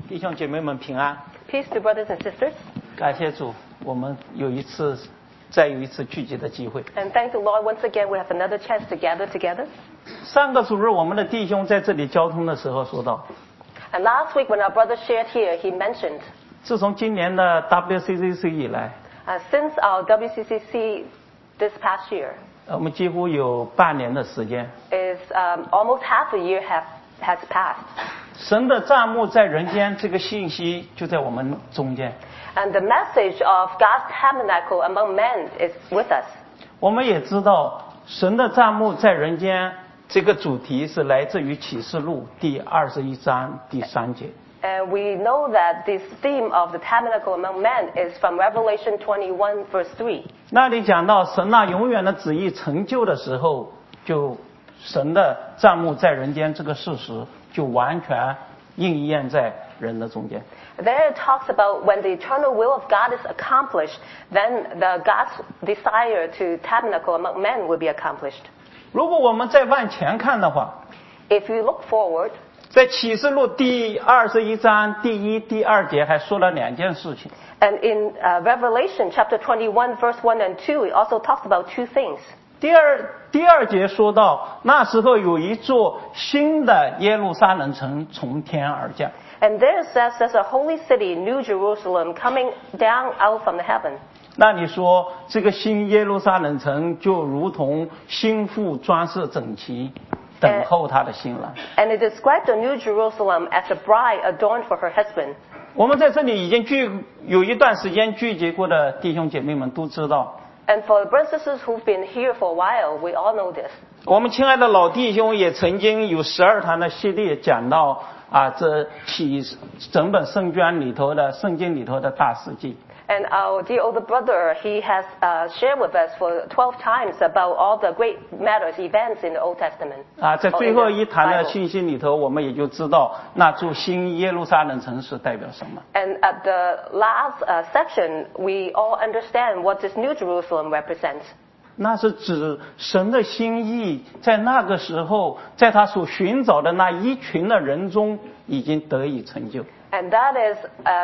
弟兄姐妹们平安。 Peace to brothers and sisters. 感谢主，我们再有一次聚集的机会。 And thank the Lord once again we have another chance to gather together. 上个主日我们的弟兄在这里交通的时候说到， And last week when our brother shared here, he mentioned 自从今年的 WCCC 以来， since our WCCC this past year 我们几乎有半年的时间， is almost half a year has passed. 神的帐幕在人间这个信息就在我们中间。 And the message of God's tabernacle among men is with us. 我们也知道神的帐幕在人间这个主题是来自于启示录第21章第3节。 And we know that this theme of the tabernacle among men is from Revelation 21 verse 3. 那里讲到神那永远的旨意成就的时候，就神的帐幕在人间这个事实就完全应验在人的中间。 There it talks about when the eternal will of God is accomplished, then God's desire to tabernacle among men will be accomplished. 如果我们再往前看的话， If you look forward, 在启示录第21章第1、第2节还说了2件事情。 and in Revelation chapter 21 verse 1 and 2, it also talks about two things. 第二节说到，那时候有一座新的耶路撒冷城从天而降。 And there it says there's a holy city, New Jerusalem, coming down out from the heaven. 那你说这个新耶路撒冷城就如同新妇装饰整齐，等候她的新郎。 And it described the New Jerusalem as a bride adorned for her husband. 我们在这里已经有一段时间聚集过的弟兄姐妹们都知道， And for the brothers and sisters who've been here for a while, we all know this. 我们亲爱的老弟兄也曾经有12堂的系列讲到这整本圣经里头的大事记。 And our dear older brother, he has shared with us for 12 times about all the great matters, events in the Old Testament. 在最后一堂的信息里头，我们也就知道那座新耶路撒冷城是代表什么。 And at the last section, we all understand what this New Jerusalem represents. 那是指神的心意在那个时候，在他所寻找的那一群的人中已经得以成就。 And that is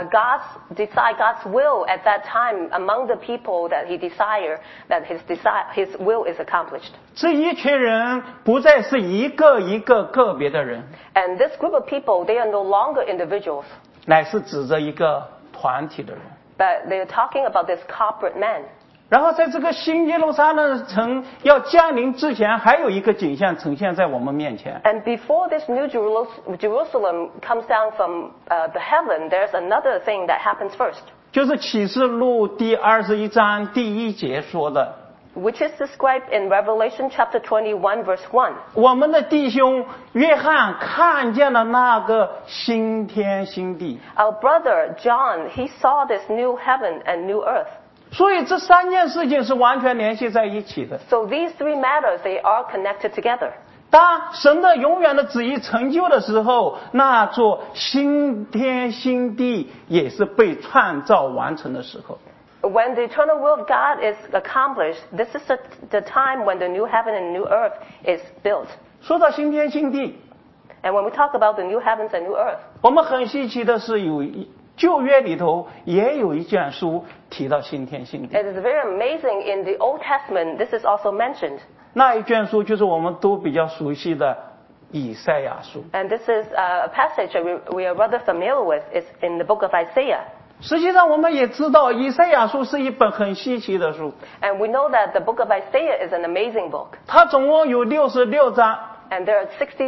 God's will at that time among the people that he desired, that his will is accomplished. 这一群人不再是一个一个个别的人， And this group of people, they are no longer individuals, 乃是指着一个团体的人。 but they are talking about this corporate man. 然后在这个新耶路撒冷城要降临之前，还有一个景象呈现在我们面前。 And before this New Jerusalem comes down from the heaven, there's another thing that happens first, 就是启示录第21章第1节说的， which is described in Revelation chapter 21 verse 1. 我们的弟兄约翰看见了那个新天新地。 Our brother John, he saw this new heaven and new earth. 所以这3件事情是完全联系在一起的。 So these three matters, they are connected together. 当神的永远的旨意成就的时候，那座新天新地也是被创造完成的时候。 When the eternal will of God is accomplished, this is the time when the new heaven and new earth is built. 说到新天新地， And when we talk about the new heavens and new earth, 我们很稀奇的是旧约里头也有一卷书提到新天新地。 it is very amazing in the Old Testament, this is also mentioned. 那一卷书就是我们都比较熟悉的以赛亚书。 And this is a passage that we are rather familiar with. It's in the book of Isaiah. 实际上我们也知道以赛亚书是一本很稀奇的书， And we know that the book of Isaiah is an amazing book. 它总共有66章。 And there are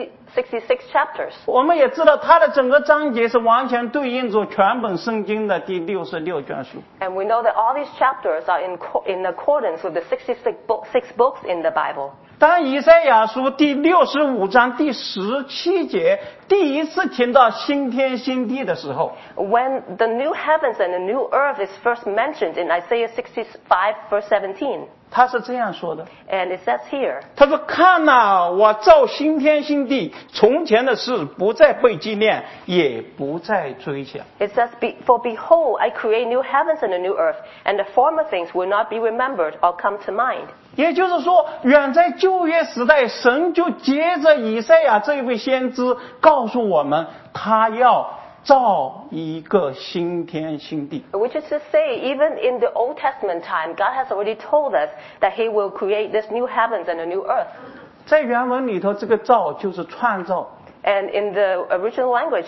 66 chapters. 我们也知道它的整个章节是完全对应着全本圣经的第66卷书。 And we know that all these chapters are in accordance with the 66 books in the Bible. 当以赛亚书第65章第17节第一次听到新天新地的时候， When the new heavens and the new earth is first mentioned in Isaiah 65 verse 17, 他是这样说的， and it says here, 他说：“看哪，我造新天新地，从前的事不再被纪念，也不再追想。” it says, For behold, I create new heavens and a new earth, and the former things will not be remembered or come to mind. 也就是说，远在旧约时代，神就接着以赛亚这一位先知告诉我们，他要造一个新天新地。 Which is to say, even in the Old Testament time, God has already told us that He will create this new heavens and a new earth. 在原文里头，这个造就是创造。 And in the original language,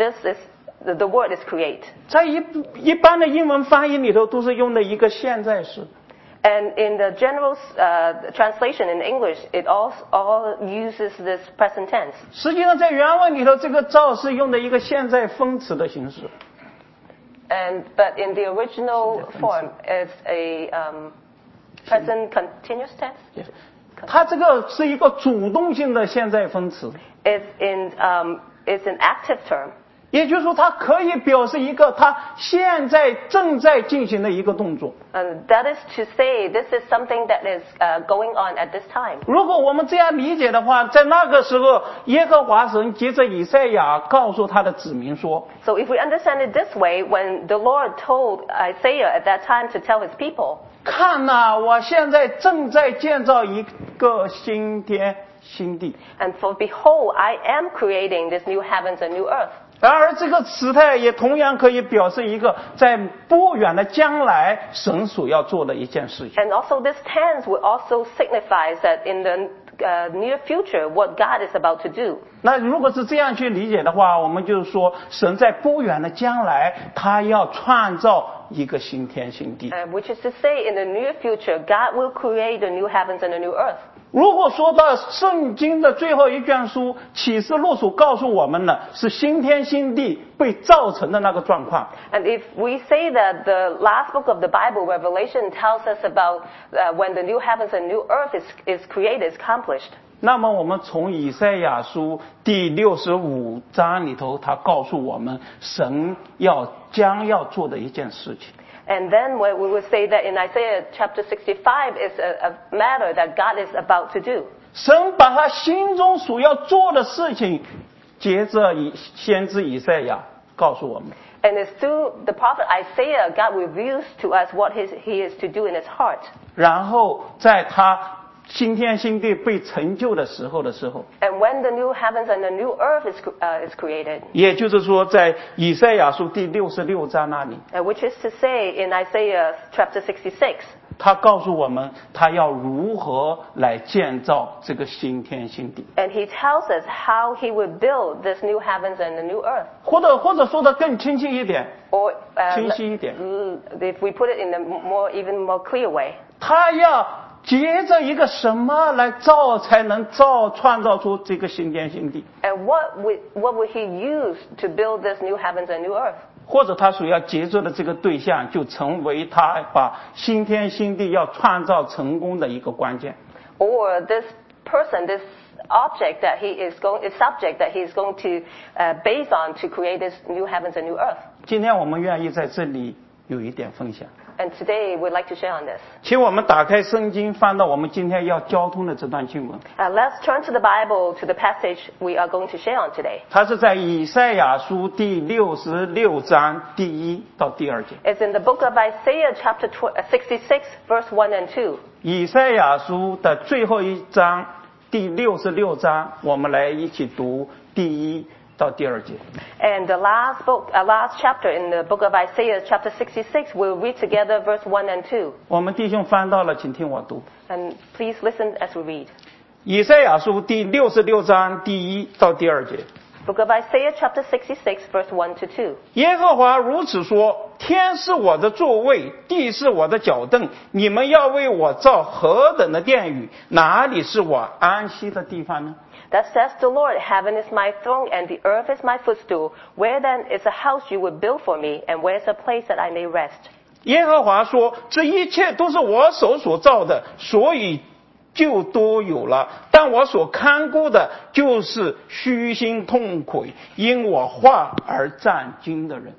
the word is create. 在一般的英文翻译里头，都是用的一个现在时。 And in the general translation in English, it all uses this present tense. 实际上，在原文里头，这个造是用的一个现在分词的形式。 But in the original form, it's a present continuous tense. 它这个是一个主动性的现在分词。 It's an active term. 也就是说，它可以表示一个它现在正在进行的一个动作。 That is to say, this is something that is going on at this time. 如果我们这样理解的话，在那个时候，耶和华神藉着以赛亚告诉他的子民说 So if we understand it this way, when the Lord told Isaiah at that time to tell his people, 看哪，我现在正在建造一个新天新地。 and for behold, I am creating this new heavens and new earth. 然而，这个词态也同样可以表示一个在不远的将来神所要做的一件事情。 And also this tense will also signifies that in the near future, what God is about to do. 那如果是这样去理解的话，我们就是说，神在不远的将来，他要创造一个新天新地。 Which is to say, in the near future, God will create a new heavens and a new earth. 如果说到圣经的最后一卷书启示录所告诉我们的是新天新地被造成的那个状况， And if we say that the last book of the Bible, Revelation, tells us about when the new heavens and new earth is created, is accomplished. 那么我们从以赛亚书第65章里头，他告诉我们神将要做的一件事情。 And then we would say that in Isaiah chapter 65 is a matter that God is about to do. 神把他心中所要做的事情，藉着先知以赛亚告诉我们。 And it's through the prophet Isaiah, God reveals to us what he is to do in his heart. 然后在他新天新地被成就的时候， And when the new heavens and the new earth is created, 也就是说，在以赛亚书第66章那里， which is to say in Isaiah chapter 66, 他告诉我们他要如何来建造这个新天新地， and he tells us how he will build this new heavens and the new earth. 或者说得更清晰一点， Or 清晰一点， if we put it in a even more clear way, 他要藉着一个什么来才能创造出这个新天新地， and what would he use to build this new heavens and new earth? 或者他所要藉着的这个对象，就成为他把新天新地要创造成功的一个关键。 Or this person, this subject that he is going to base on to create this new heavens and new earth. 今天我们愿意在这里有一点分享。 And today we'd like to share on this. 请我们打开圣经，翻到我们今天要交通的这段经文。 Let's turn to the Bible, to the passage we are going to share on today. 它是在以赛亚书第66章第1到第2节。 It's in the book of Isaiah chapter 66, verse 1 and 2. 以赛亚书的最后一章第66章，我们来一起读第1到第2节。 And the last chapter in the book of Isaiah, chapter 66, we'll read together verse 1 and 2. 我们弟兄翻到了，请听我读。 And please listen as we read. 以赛亚书第66章第1到第2节。 Book of Isaiah, chapter 66, verse 1 to 2. 耶和华如此说：天是我的座位，地是我的脚凳，你们要为我造何等的殿宇？哪里是我安息的地方呢？ Thus says the Lord, heaven is my throne and the earth is my footstool. Where then is a house you would build for me, and where is a place that I may rest? 耶和华说：这一切都是我手所造的，所以就都有了。但我所看顾的，就是虚心痛悔，因我话而战惊的人。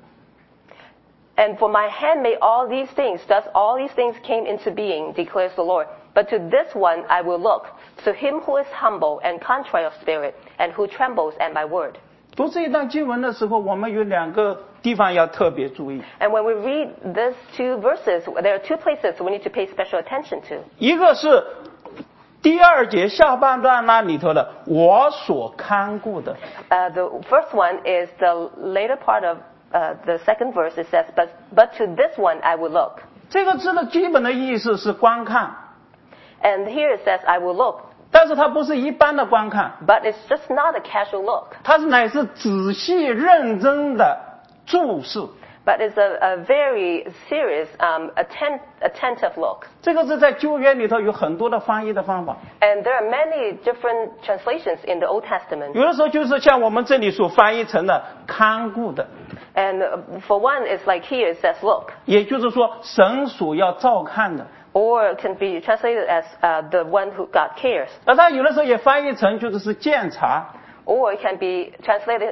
And for my hand made all these things, thus all these things came into being, declares the Lord. But to this one I will look, to him who is humble and contrite of spirit, and who trembles at my word. 读这一段经文的时候，我们有2个地方要特别注意。 And when we read these two verses, there are two places we need to pay special attention to. 一个是第二节下半段那里头的我所看顾的， The first one is the later part of the second verse. It says, but to this one I will look. 这个字的基本的意思是观看， And here it says, I will look. 但是它不是一般的观看， But it's just not a casual look. 它是乃是仔细认真的注视。 But it's a very serious, attentive look. 这个字在旧约里头有很多的翻译的方法， And there are many different translations in the Old Testament. 有的时候就是像我们这里所翻译成的看顾的， And for one, it's like here it says look. 也就是说神所要照看的。 Or it can be translated as the one who God cares. 而它有的时候也翻译成就是鉴察， Or it can be translated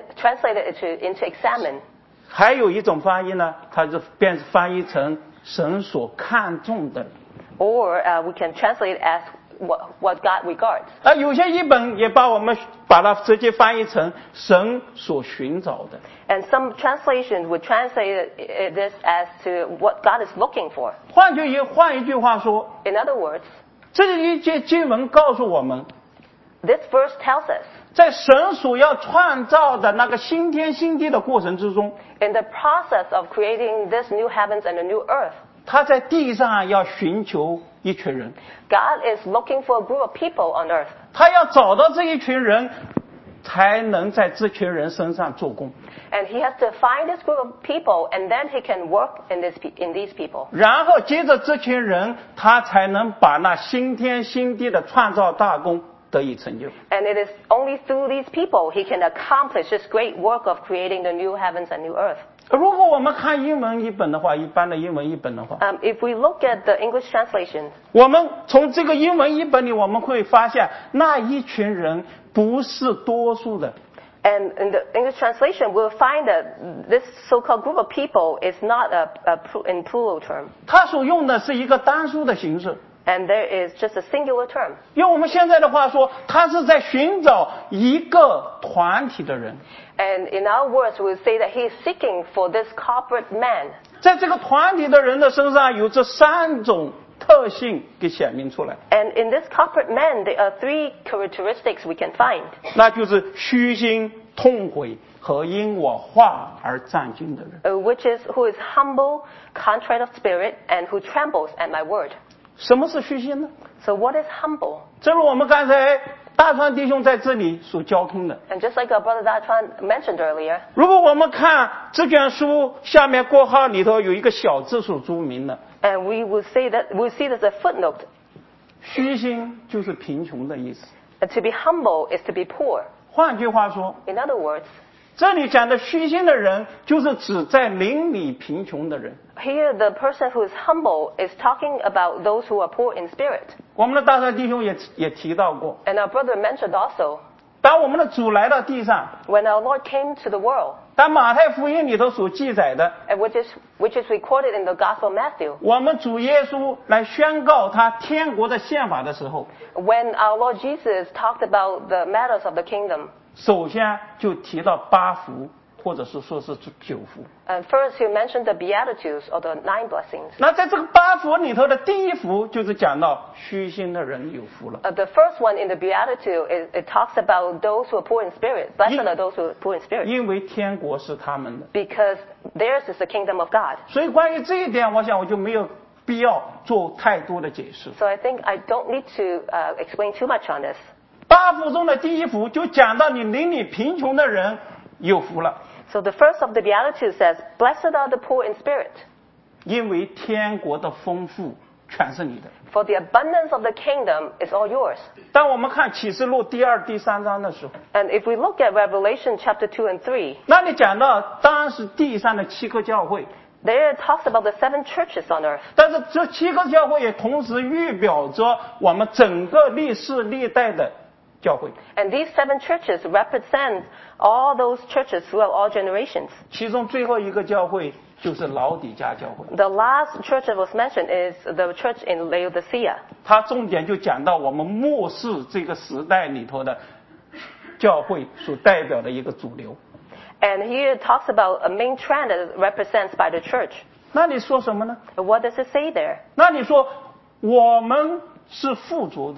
into examine. 还有一种翻译呢，它就便翻译成神所看重的。 Or we can translate it as what God regards. 而有些译本也把它直接翻译成神所寻找的。 And some translations would translate this as to what God is looking for. 换一句话说， In other words, 这一节经文告诉我们， this verse tells us, 在神所要创造的那个新天新地的过程之中， in the process of creating this new heavens and a new earth, 他在地上要寻求一群人， God is looking for a group of people on earth. 他要找到这一群人，才能在这群人身上做工。 And he has to find this group of people, and then he can work in these people. 然后接着这群人，他才能把那新天新地的创造大功得以成就。 And it is only through these people he can accomplish this great work of creating the new heavens and new earth. 如果我们看英文译本的话，一般的英文译本的话， If we look at the English translation, 我们从这个英文译本里，我们会发现那一群人不是多数的， and in the English translation, we'll find that this so-called group of people is not in plural term. 他所用的是一个单数的形式。 And there is just a singular term. 用我们现在的话说，他是在寻找一个团体的人。 And in our words, we'll say that he is seeking for this corporate man. 在这个团体的人的身上有这三种特性给显明出来， And in this corporate man, there are three characteristics we can find. 那就是虚心、痛悔和因我话而战惊的人。 Which is who is humble, contrite of spirit, and who trembles at my word. 什么是虚心呢？ So what is humble? 正如我们刚才大川弟兄在这里所交通的。 And just like our brother Datran mentioned earlier, 如果我们看这卷书下面括号里头有一个小字所注明的， and we'll see there's a footnote. 虚心就是贫穷的意思。 To be humble is to be poor. 换句话说， In other words, 这里讲的虚心的人，就是指在灵里贫穷的人。 here the person who is humble is talking about those who are poor in spirit. 我们的大川弟兄也提到过， And our brother mentioned also, 当我们的主来到地上， when our Lord came to the world, 当马太福音里头所记载的， and which is recorded in the Gospel of Matthew, 我们主耶稣来宣告他天国的宪法的时候， when our Lord Jesus talked about the matters of the kingdom, 首先就提到八福，或者是说是九福。 and first he mentioned the Beatitudes or the 9 blessings. 那在这个八福里头的第一福就是讲到虚心的人有福了。 The first one in the Beatitude, it talks about those who are poor in spirit. Blessed are those who are poor in spirit, 因为天国是他们的。 because theirs is the kingdom of God. 所以关于这一点，我想我就没有必要做太多的解释。 So I think I don't need to explain too much on this. 八福中的第一福就讲到你邻里贫穷的人有福了， So the first of the Beatitudes says, Blessed are the poor in spirit, 因为天国的丰富全是你的。 for the abundance of the kingdom is all yours. 当我们看启示录第2、第3章的时候， And if we look at Revelation chapter 2 and 3, 那里讲到当时地上的7个教会， there it talks about the 7 churches on earth. 但是这7个教会也同时预表着我们整个历世历代的教会。 And these 7 churches represent all those churches throughout all generations. 其中最后一个教会就是老底嘉教会， The last church that was mentioned is the church in Laodicea. 它重点就讲到我们末世这个时代里头的教会所代表的一个主流。 And here it talks about a main trend that is represented by the church. 那你说什么呢？ What does it say there? 那你说我们是富足的，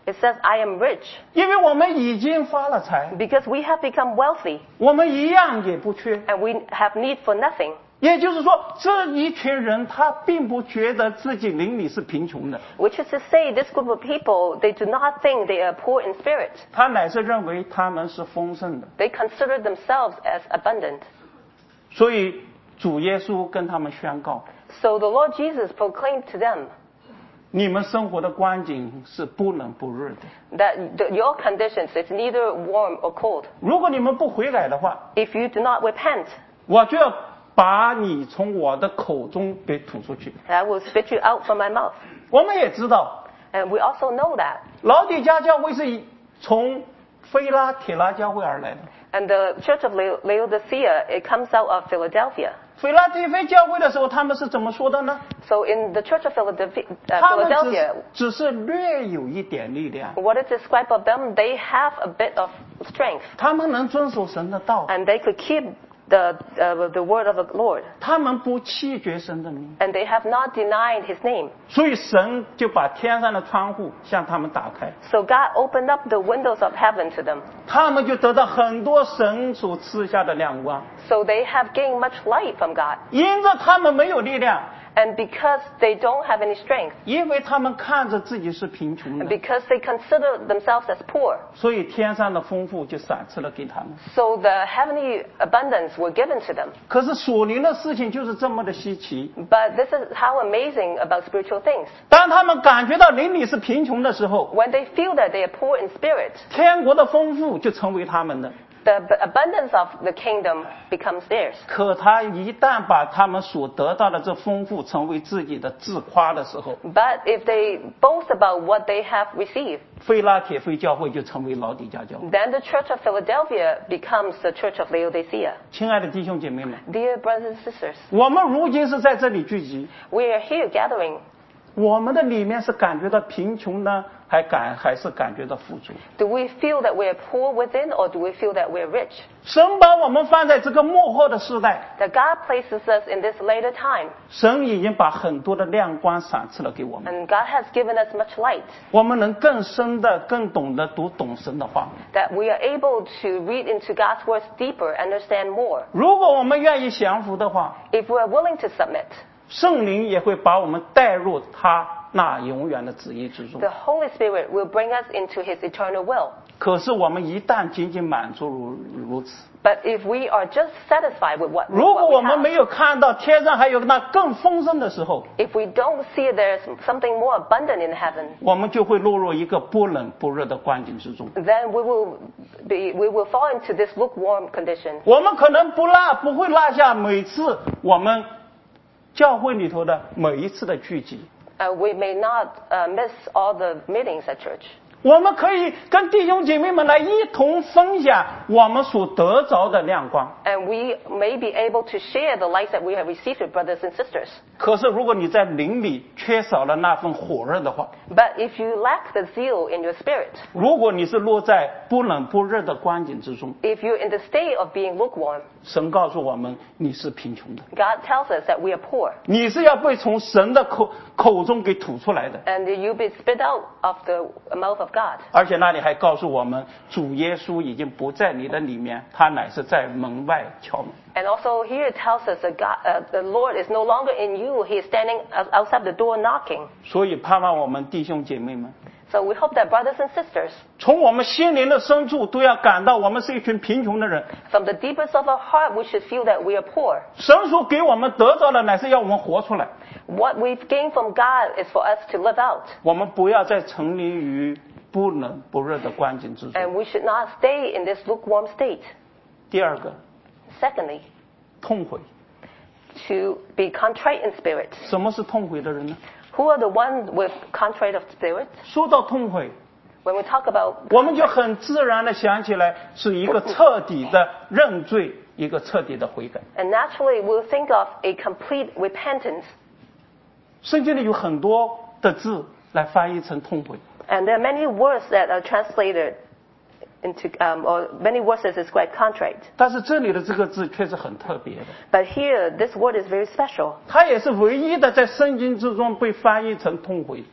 It says, I am rich 因为我们已经发了财， because we have become wealthy 我们一样也不缺。 and we have need for nothing. 也就是说，这一群人他并不觉得自己邻里是贫穷的， Which is to say, this group of people, they do not think they are poor in spirit. 他乃是认为他们是丰盛的。 They consider themselves as abundant. 所以主耶稣跟他们宣告： So the Lord Jesus proclaimed to them 你们生活的光景是不冷不热的。 that your conditions is neither warm or cold. 如果你们不悔改的话， If you do not repent, 我就要把你从我的口中给吐出去。 I will spit you out from my mouth. 我们也知道， And we also know that. 老底嘉教会是从菲拉铁拉教会而来的。 And the Church of Laodicea, it comes out of Philadelphia. 菲拉铁非教会的时候，他们是怎么说的呢？ So in the Church of 他们 Philadelphia, 只是略有一点力量， what is described of them, they have a bit of strength. 他们能遵守神的道， And they could keep the word of the Lord. 他们不弃绝神的名， And they have not denied his name. 所以神就把天上的窗户向他们打开， So God opened up the windows of heaven to them. 他们就得到很多神所赐下的亮光。 So they have gained much light from God. 因着他们没有力量， And because they don't have any strength, 因为他们看着自己是贫穷 and 的， because they consider themselves as poor, 所以天上的丰富就赏赐了给他们。 so the heavenly abundance were given to them. 可是属灵的事情就是这么的稀奇， But this is how amazing about spiritual things. 当他们感觉到邻里是贫穷的时候， When they feel that they are poor in spirit, 天国的丰富就成为他们的。 the abundance of the kingdom becomes theirs. 可他一旦把他们所得到的这丰富成为自己的自夸的时候， But if they boast about what they have received, 菲拉铁非教会就成为老底嘉教会。 then the Church of Philadelphia becomes the Church of Laodicea. 亲爱的弟兄姐妹们， Dear brothers and sisters, 我们如今是在这里聚集， we are here gathering. 我们的里面是感觉到贫穷呢，还是感觉到富足？ Do we feel that we are poor within, or do we feel that we are rich? 神把我们放在这个末后的时代， That God places us in this later time, 神已经把很多的亮光赏赐了给我们， and God has given us much light, 我们能更深的、更懂得懂神的话。 that we are able to read into God's words deeper, understand more. 如果我们愿意降服的话， If we are willing to submit, 圣灵也会把我们带入他那永远的旨意之中。 the Holy Spirit will bring us into His eternal will. 可是我们一旦仅仅满足如此， But if we are just satisfied with what 如果 we 我们 have, 没有看到天上还有那更丰盛的时候， if we don't see there's something more abundant in heaven, 我们就会落入一个不冷不热的光景之中。 then we will fall into this lukewarm condition. 我们可能不会落下每次我们教会里头的每一次的聚集， We may not miss all the meetings at church. 我们可以跟弟兄姐妹们来一同分享我们所得着的亮光。 And we may be able to share the light that we have received with brothers and sisters. 可是如果你在灵里缺少了那份火热的话， But if you lack the zeal in your spirit, 如果你是落在不冷不热的光景之中， if you're in the state of being lukewarm, 神告诉我们你是贫穷的， God tells us that we are poor. 你是要被从神的口中给吐出来的。 And you'll be spit out of the mouth of God. 而且那里还告诉我们，主耶稣已经不在你的里面，他乃是在门外敲门。 And also here it tells us that the Lord is no longer in you. He is standing outside the door knocking. 所以盼望我们弟兄姐妹们， So we hope that brothers and sisters, 从我们心灵的深处都要感到我们是一群贫穷的人。 from the deepest of our heart, we should feel that we are poor. 神所给我们得到的，乃是要我们活出来。 What we've gained from God is for us to live out. 我们不要再沉溺于不冷不热的光景之中。 And we should not stay in this lukewarm state. 第二个， Secondly, 痛悔。 to be contrite in spirit. 什么是痛悔的人呢？ Who are the ones with contrite of spirit? 说到痛悔， When we talk about 我们就很自然的想起来是一个彻底的认罪，一个彻底的悔改。 and naturally we'll think of a complete repentance. 圣经里有很多的字来翻译成痛悔， And there are many words that are translated into, or many words that describe contrite. 但是这里的这个字却是很特别的， But here, this word is very special. 它也是唯一的在圣经之中被翻译成痛悔。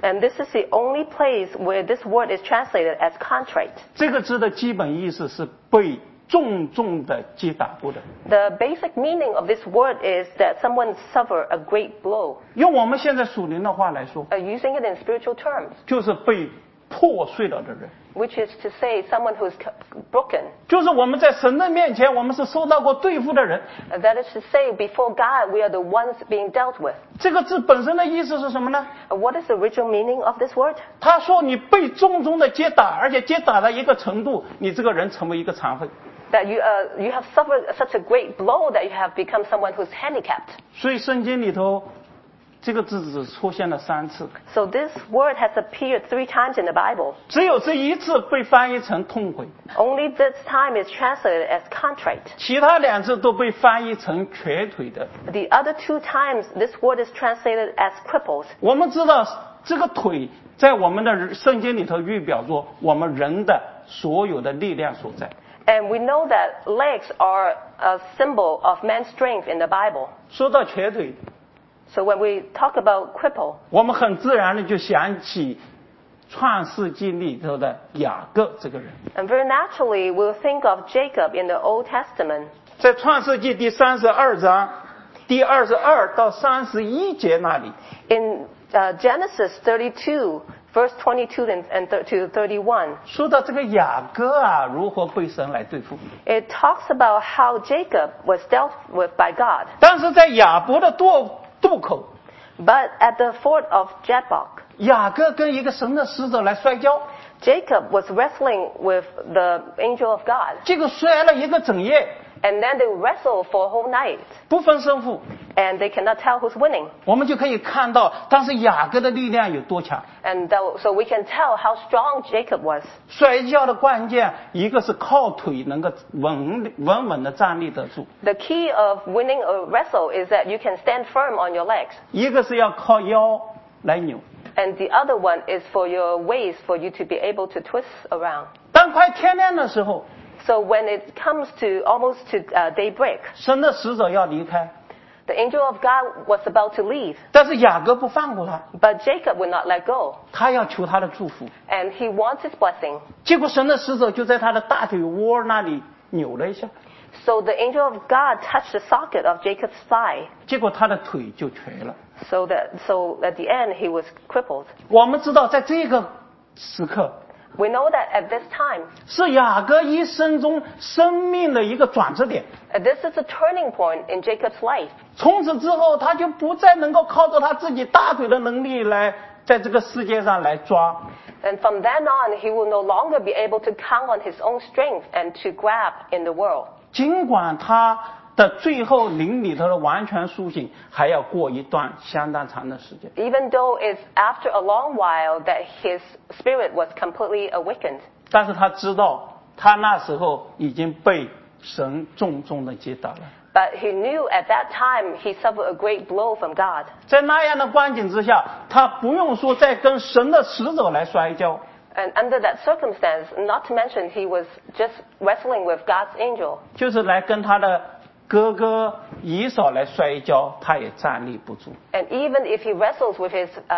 And this is the only place where this word is translated as contrite. 这个字的基本意思是被重重的击打过的。 The basic meaning of this word is that someone suffered a great blow. 用我们现在属灵的话来说， Using it in spiritual terms, 就是被破碎了的人。 which is to say someone who's broken. 就是我们在神的面前，我们是受到过对付的人。 That is to say, before God, we are the ones being dealt with. 这个字本身的意思是什么呢？ What is the original meaning of this word? 他说你被重重的击打，而且击打到一个程度，你这个人成为一个残废。 That you have suffered such a great blow that you have become someone who's handicapped. 所以圣经里头，这个字只出现了3次， So this word has appeared 3 times in the Bible. 只有这一次被翻译成痛悔， Only this time is translated as contrite. 其他2次都被翻译成瘸腿的。 The other 2 times, this word is translated as crippled. 我们知道这个腿在我们的圣经里头预表着我们人的所有的力量所在。 And we know that legs are a symbol of man's strength in the Bible. 说到瘸腿， So when we talk about cripple, 我们很自然的就想起创世纪里头的雅各这个人。 and very naturally we'll think of Jacob in the Old Testament. 在创世纪第32章第22到31节那里， In Genesis 32, verse 22 and to 31, 说到这个雅各啊，如何被神来对付。 it talks about how Jacob was dealt with by God. 但是在雅博的渡口， But at the fort of Jabbok, 雅各跟一个神的使者来摔跤， Jacob was wrestling with the angel of God. 结果摔了一个整夜， And then they wrestled for a whole night. 不分胜负。 And they cannot tell who's winning. 我们就可以看到当时雅各的力量有多强。 And so we can tell how strong Jacob was. 摔跤的关键，一个是靠腿能够稳的站立得住， The key of winning a wrestle is that you can stand firm on your legs. 一个是要靠腰来扭。 And the other one is for your waist, for you to be able to twist around. 当快天亮的时候， So when it comes to almost to daybreak, 神的使者要离开， the angel of God was about to leave. 但是雅各不放过他， But Jacob would not let go. 他要求他的祝福。 And he wants his blessing. 结果神的使者就在他的大腿窝那里扭了一下， So the angel of God touched the socket of Jacob's thigh. 结果他的腿就瘸了。 So at the end he was crippled. 我们知道，在这个时刻， We know that at this time, 是雅各一生中生命的一个转折点。 this is a turning point in Jacob's life. 从此之后，他就不再能够靠着他自己大腿的能力来在这个世界上来抓。 And from then on, he will no longer be able to count on his own strength and to grab in the world. 尽管他的最后灵里头的完全苏醒，还要过一段相当长的时间。 Even though it's after a long while that his spirit was completely awakened. 但是他知道，他那时候已经被神重重的击打了。 But he knew at that time he suffered a great blow from God. 在那样的光景之下，他不用说再跟神的使者来摔跤， And under that circumstance, not to mention he was just wrestling with God's angel. 就是来跟他的哥哥以扫来摔跤，他也站立不住。 And even if he wrestles with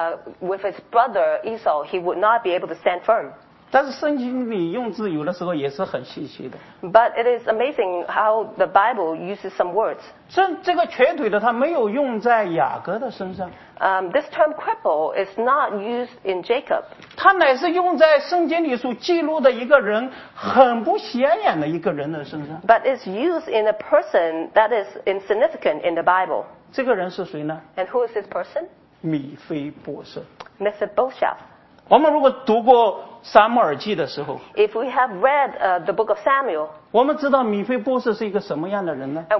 his brother Esau, he would not be able to stand firm. 但是圣经里用字有的时候也是很细细的。 But it is amazing how the Bible uses some words. 这个瘸腿的他没有用在雅各的身上， This term cripple is not used in Jacob. 他乃是用在圣经里所记录的一个人很不显眼的一个人的身上。 But it's used in a person that is insignificant in the Bible. 这个人是谁呢？ And who is this person? 米非波设。 Mephibosheth. 我们如果读过撒母耳记的时候， If we have read the book of Samuel, 我们知道米非波设是一个什么样的人呢？ and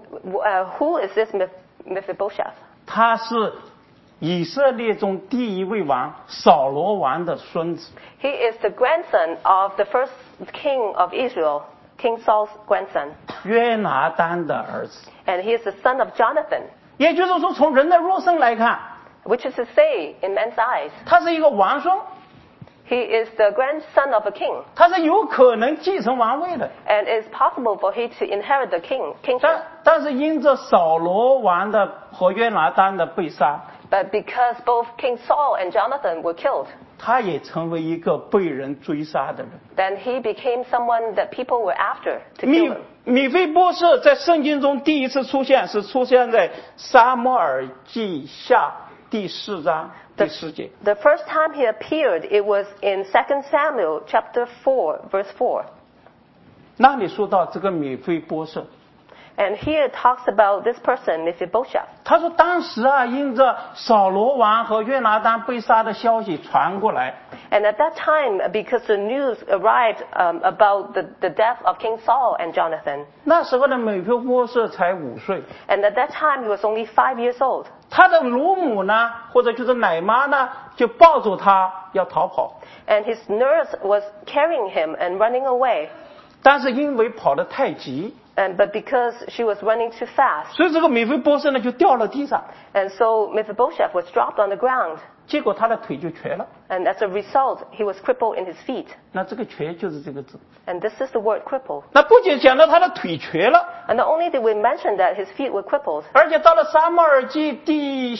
who is this Mephibosheth? 他是以色列中第一位王扫罗王的孙子， He is the grandson of the first king of Israel, King Saul's grandson. 约拿单的儿子。 And he is the son of Jonathan, 也就是说，从人的肉身来看， which is to say, in men's eyes, 他是一个王孙， he is the grandson of a king. 他是有可能继承王位的。 And it's possible for he to inherit the kingship. 但是因着扫罗王的和约拿单的被杀， But because both King Saul and Jonathan were killed, 他也成为一个被人追杀的人。 then he became someone that people were after to 米 kill him. 米非波设在圣经中第一次出现是出现在撒母耳记下第4章第10节。 The first time he appeared, it was in 2 Samuel chapter 4, verse 4. 那里说到这个米非波设， And here it talks about this person, Mephibosheth. 他说当时啊，因着扫罗王和约拿单被杀的消息传过来， And at that time, because the news arrived about the death of King Saul and Jonathan, 那时候的米非波设才5岁， and at that time he was only 5 years old. 他的乳母呢，或者就是奶妈呢，就抱住他要逃跑， And his nurse was carrying him and running away. 但是因为跑得太急， But because she was running too fast, 所以这个米非波设呢就掉了地上， and so Mephibosheth was dropped on the ground. 结果他的腿就瘸了。 And as a result, he was crippled in his feet. 那这个瘸就是这个字。 And this is the word crippled. 那不仅讲到他的腿瘸了， And not only did we mention that his feet were crippled, 而且到了撒母耳记第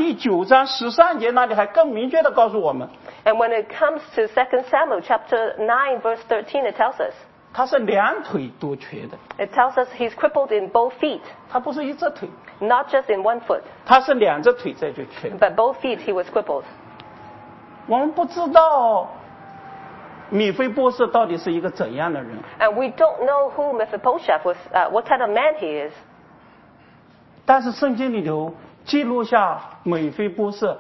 9章13节那里还更明确的告诉我们， and when it comes to 2 Samuel chapter 9, verse 13, it tells us, 他是2腿都瘸的， it tells us he's crippled in both feet, 他不是一只腿， not just in one foot, 他是2只腿在这瘸。 but both feet he was crippled. 我们不知道米非波设到底是一个怎样的人， And we don't know who Mephibosheth was, what kind of man he is. 但是圣经里头记录下米非波设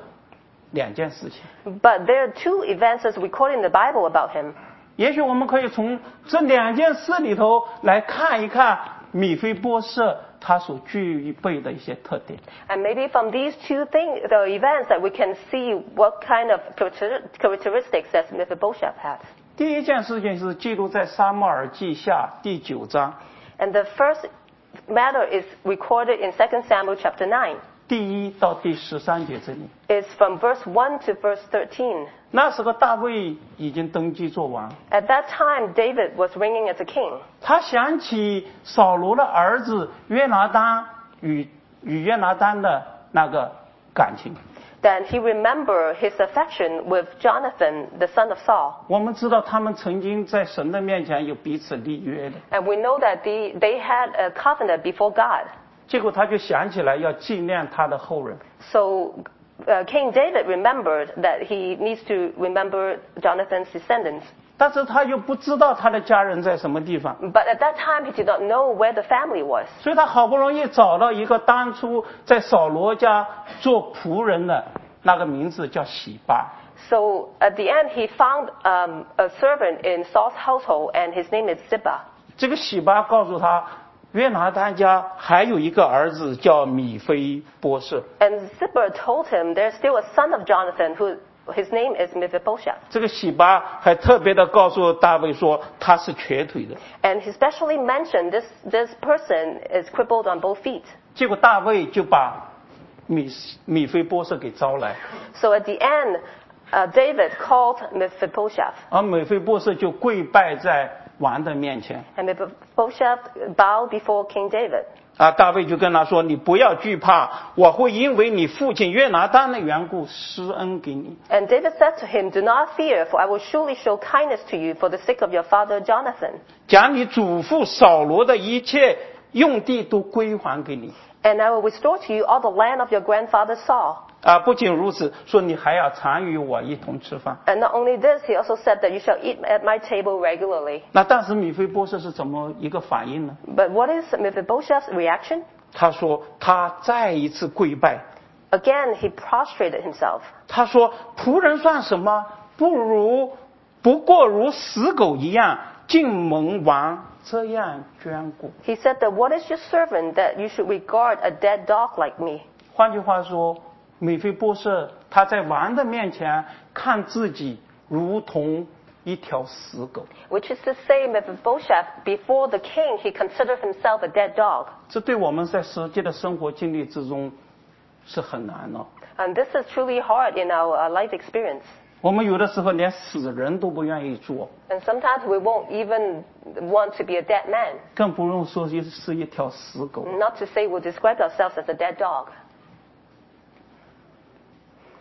2件事情。 But there are 2 events as recorded in the Bible about him. 也许我们可以从这2件事里头来看一看米非波设他所具备的一些特点。 And maybe from these 2 things, the events, that we can see what kind of characteristics that Mephibosheth has. 第一件事情是记录在撒母耳记下第9章 And the first matter is recorded in 2 Samuel chapter 9. 第1到第13节这里。 It's from verse 1 to verse 13. 那时候大卫已经登基做王， At that time, David was reigning as a king. 他想起扫罗的儿子约拿单与约拿单的那个感情。 Then he remembered his affection with Jonathan, the son of Saul. 我们知道他们曾经在神的面前有彼此立约的， And we know that they had a covenant before God. 结果他就想起来要纪念他的后人。 So King David remembered that he needs to remember Jonathan's descendants. 但是他又不知道他的家人在什么地方， But at that time, he did not know where the family was. 所以他好不容易找到一个当初在扫罗家做仆人的那个名字叫洗巴。 So at the end, he found a servant in Saul's household, and his name is Ziba. 这个洗巴告诉他，约拿单家还有一个儿子叫米非波设。 And Ziba told him there's still a son of Jonathan who his name is Mephibosheth. 这个洗巴还特别的告诉大卫说他是瘸腿的。 And he specially mentioned this person is crippled on both feet. 结果大卫就把米非波设给招来， So at the end, David called Mephibosheth. 而米非波设就跪拜在王的面前。 And Mephibosheth bowed before King David. 大卫就跟他说：“你不要惧怕，我会因为你父亲约拿单的缘故施恩给你。” And David said to him, "Do not fear, for I will surely show kindness to you for the sake of your father Jonathan. 将你祖父扫罗的一切用地都归还给你。 And I will restore to you all the land of your grandfather Saul." 不仅如此，说你还要常与我一同吃饭。 And not only this, he also said that you shall eat at my table regularly. 那当时米非波设是怎么一个反应呢？ But what is Mephibosheth's reaction? 他说他再一次跪拜， Again, he prostrated himself. 他说仆人算什么？不过如死狗一样，竟蒙王这样眷顾。 He said that what is your servant that you should regard a dead dog like me? 换句话说，米非波设他在王的面前看自己如同一条死狗， Which is to say, Mephibosheth, before the king, he considered himself a dead dog. 这对我们在实际的生活经历之中是很难的。 And this is truly hard in our life experience. 我们有的时候连死人都不愿意做， And sometimes we won't even want to be a dead man. 更不用说是一条死狗。 Not to say we'll describe ourselves as a dead dog.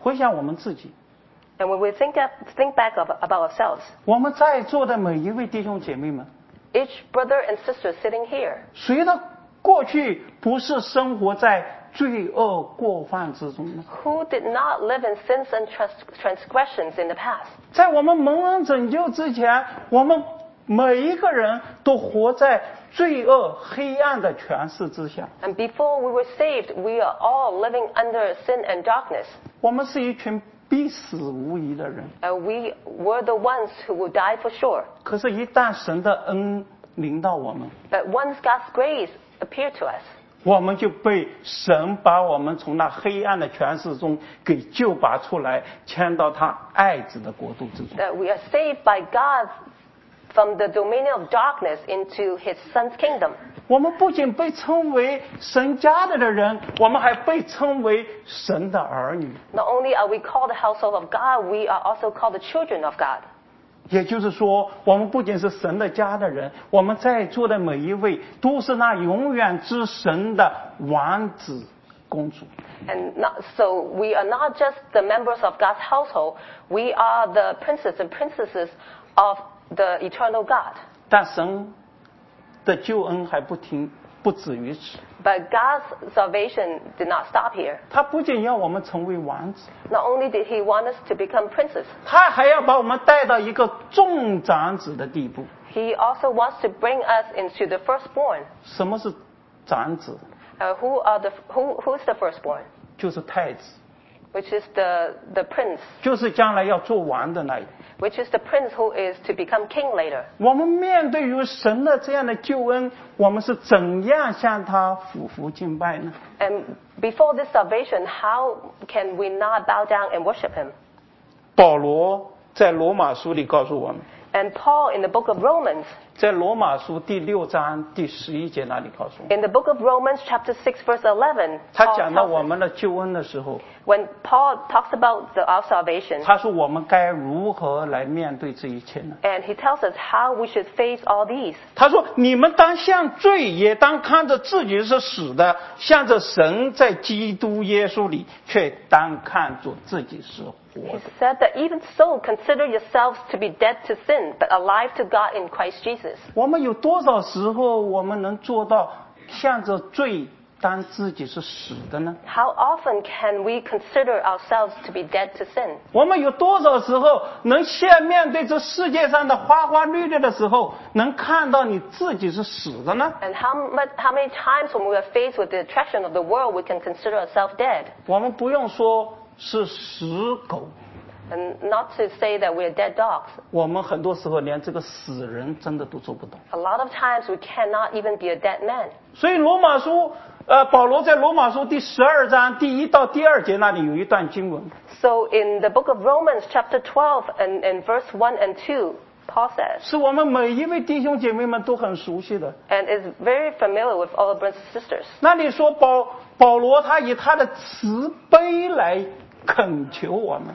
回想我们自己， And when we think back about ourselves, 我们在座的每一位弟兄姐妹们， each brother and sister sitting here, 谁的过去不是生活在罪恶过犯之中呢？ who did not live in sins and transgressions in the past? 在我们蒙恩拯救之前，我们每一个人都活在罪恶黑暗的权势之下。 And before we were saved, we are all living under sin and darkness. 我们是一群必死无疑的人。 And we were the ones who will die for sure. 可是，一旦神的恩临到我们， But once God's grace appeared to us, 我们就被神把我们从那黑暗的权势中给救拔出来，迁到他爱子的国度之中。 that we are saved by God from the dominion of darkness into His Son's kingdom. 我们不仅被称为神家里的人，我们还被称为神的儿女。 Not only are we called the household of God, we are also called the children of God. 也就是说，我们不仅是神的家的人，我们在座的每一位都是那永远之神的王子公主。 So we are not just the members of God's household, we are the princes and princesses of the eternal God. 但神的救恩还不止于此。 But God's salvation did not stop here. 他不仅要我们成为王子， Not only did He want us to become princes, 他还要把我们带到一个众长子的地步。 He also wants to bring us into the firstborn. 什么是长子？ Who's the firstborn? 就是太子， Which is the prince. 就是将来要做王的那一个。 Which is the prince who is to become king later. 我们面对于神的这样的救恩，我们是怎样向他俯伏敬拜呢？ And before this salvation, how can we not bow down and worship Him? 保罗在罗马书里告诉我们， And Paul in the book of Romans, 在罗马书第6章第11节那里告诉我们， in the book of Romans chapter 6 verse 11, 他 Paul 讲到 tells 我 us, 们的救恩的时候， when Paul talks about our salvation, 他说我们该如何来面对这一切呢？ and he tells us how we should face all these. 他说：“你们当向罪，也当看着自己是死的；向着神在基督耶稣里，却当看着自己是活 He 的。 said that even so, consider yourselves to be dead to sin, but alive to God in Christ Jesus. ” 我们有多少时候我们能做到向着罪当自己是死的呢？ How often can we consider ourselves to be dead to sin? 我们有多少时候能面对这世界上的花花绿绿的时候，能看到你自己是死的呢？ And how many times when we are faced with the attraction of the world, we can consider ourselves dead? 我们不用说是死狗， And not to say that we are dead dogs. 我们很多时候连这个死人真的都做不到。 A lot of times we cannot even be a dead man. 所以保罗在罗马书第12章第1到第2节那里有一段经文， So in the book of Romans chapter 12 and verse 1 and 2, Paul says, 是我们每一位弟兄姐妹们都很熟悉的。 and is very familiar with all the brothers and sisters. 那里说保罗他以他的慈悲来恳求我们，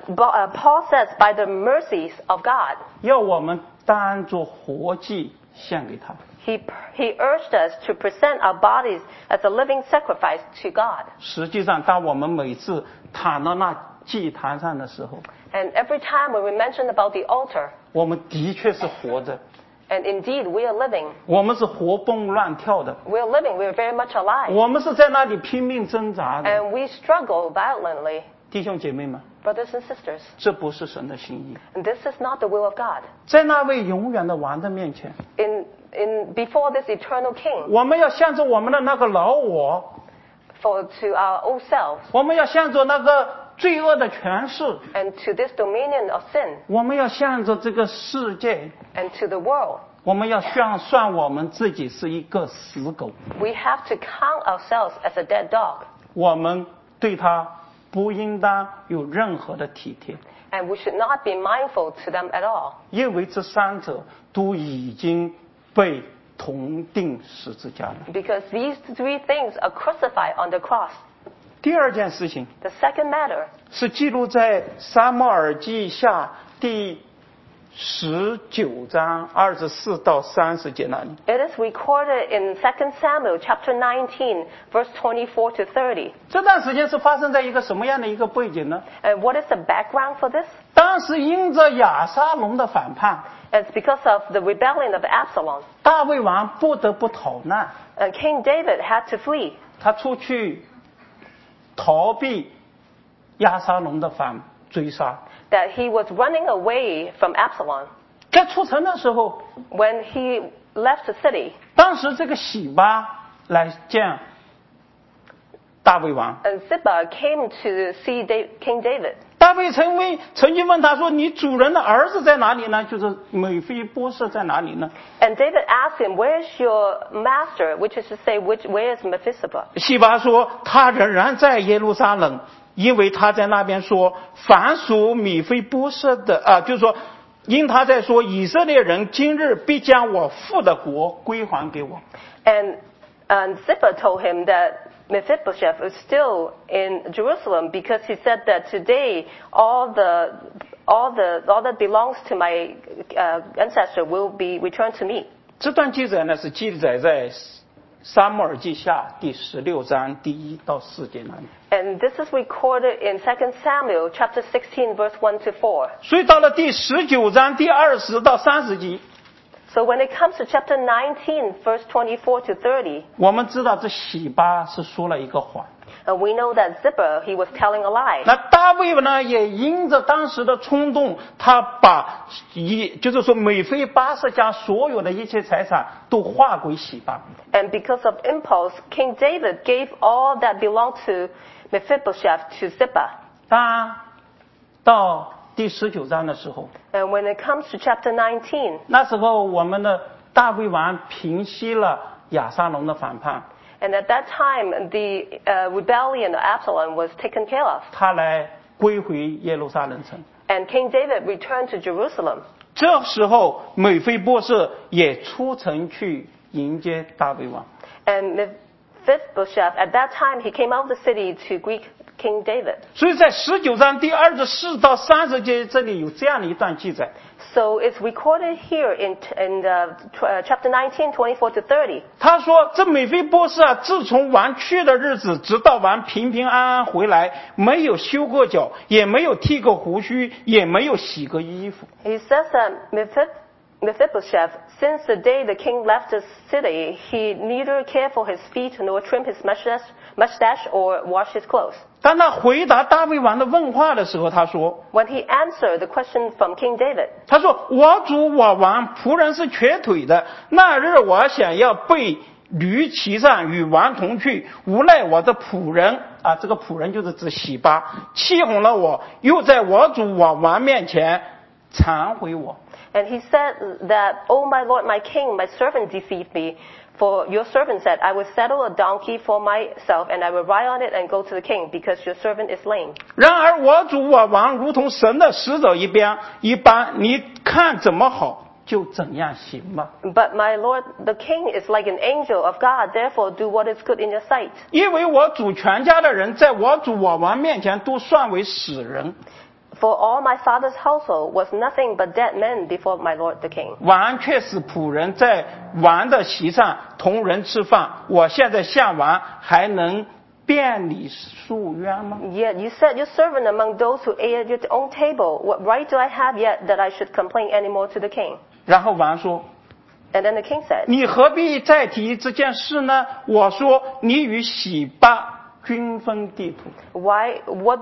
Paul says, by the mercies of God, 要我们当作活祭献给他。 he urged us to present our bodies as a living sacrifice to God. 实际上，当我们每次躺到那祭坛上的时候， And every time when we mention about the altar, 我们的确是活着， and indeed we are living, 我们是活蹦乱跳的， we are living, we are very much alive. 我们是在那里拼命挣扎的。 And we struggle violently, 弟兄姐妹们， brothers and sisters. 这不是神的心意。 And this is not the will of God. 在那位永远的王的面前， Before this eternal King, 我们要向着我们的那个老我， to our old selves, 我们要向着那个罪恶的权势， and to this dominion of sin, 我们要向着这个世界， and to the world, 我们要算我们自己是一个死狗， we have to count ourselves as a dead dog. 我们对他不应当有任何的体贴， And we should not be mindful to them at all. 因为这三者都已经被同定十字架了。 Because these three things are crucified on the cross. 第二件事情 The second matter 是记录在撒母耳记下第 19章24到30节那里。 It is recorded in 2 Samuel chapter 19, verse 24 to 30. 这段时间是发生在一个什么样的一个背景呢？ And what is the background for this? 当时因着亚沙龙的反叛， It's because of the rebellion of Absalom. 大卫王不得不逃难， And King David had to flee. 他出去逃避亚沙龙的追杀。 That he was running away from Absalom. 在出城的时候， When he left the city, 当时这个洗巴来见大卫王， and Ziba came to see King David. 大卫曾经问他说：“你主人的儿子在哪里呢？就是美菲波设在哪里呢 And David asked him, "Where's your master?" Which is to say, where is Mephibosheth?" 西巴说：“他仍然在耶路撒冷，因为他在那边说，凡属米菲波设的就是说，因他在说以色列人今日必将我父的国归还给我。” And Ziba told him that Mephibosheth is still in Jerusalem because he said that today all that belongs to my ancestor will be returned to me. 这段记载呢是记载在撒母耳记下第16章第1到4节那里。 And this is recorded in 2 Samuel chapter 16 verse 1 to 4. 所以到了第19章第20到30节， So when it comes to chapter 19 verse 24 to 30, 我们知道这洗巴是说了一个谎。 we know that Ziba, he was telling a lie. 那大卫呢，也因着当时的冲动，他把就是说美菲巴设家所有的一切财产都划归洗巴。 And because of impulse, King David gave all that belonged to Mephibosheth to Ziba. 当到第19章的时候， And when it comes to chapter 19, 那时候我们的大卫王平息了亚沙龙的反叛， and at that time the rebellion of Absalom was taken care of. 他来归回耶路撒冷城。 And King David returned to Jerusalem. 这时候美菲波设也出城去迎接大卫王。 And Mephibosheth, at that time, he came out of the city to greet King David. 所以在19章第24到30节这里有这样的一段记载。 So it's recorded here in chapter 19, 24 to 30. 他说：“这美菲波设自从王去的日子，直到王平平安安回来，没有修过脚，也没有剃过胡须，也没有洗过衣服。 He says that Mephibosheth, since the day the king left the city, he neither cared for his feet nor trimmed his mustache or washed his clothes. 当他回答大卫王的问话的时候，他说 When he answered the question from King David,：‘ 他说我主我王仆人是瘸腿的，那日我想要被驴骑上与王同去，无奈我的仆人这个仆人就是指洗巴，气哄了我，又在我主我王面前忏悔我。’ and he said that, "O my lord, my king, my servant deceived me. For your servant said, I will saddle a donkey for myself, and I will ride on it and go to the king, because your servant is lame." 然而我主我王如同神的使者一般，你看怎么好就怎样行吧。 But my lord, the king is like an angel of God, therefore do what is good in your sight. 因为我主全家的人在我主我王面前都算为死人， For all my father's household was nothing but dead men before my lord the king. 王却使仆人在王的席上同人吃饭。我现在向王还能辩理诉冤吗？ Yet you set your servant among those who ate at your own table. What right do I have yet that I should complain any more to the king? 然后王说 And then the king said,：“ 你何必再提这件事呢？我说你与洗巴均分地土。” Why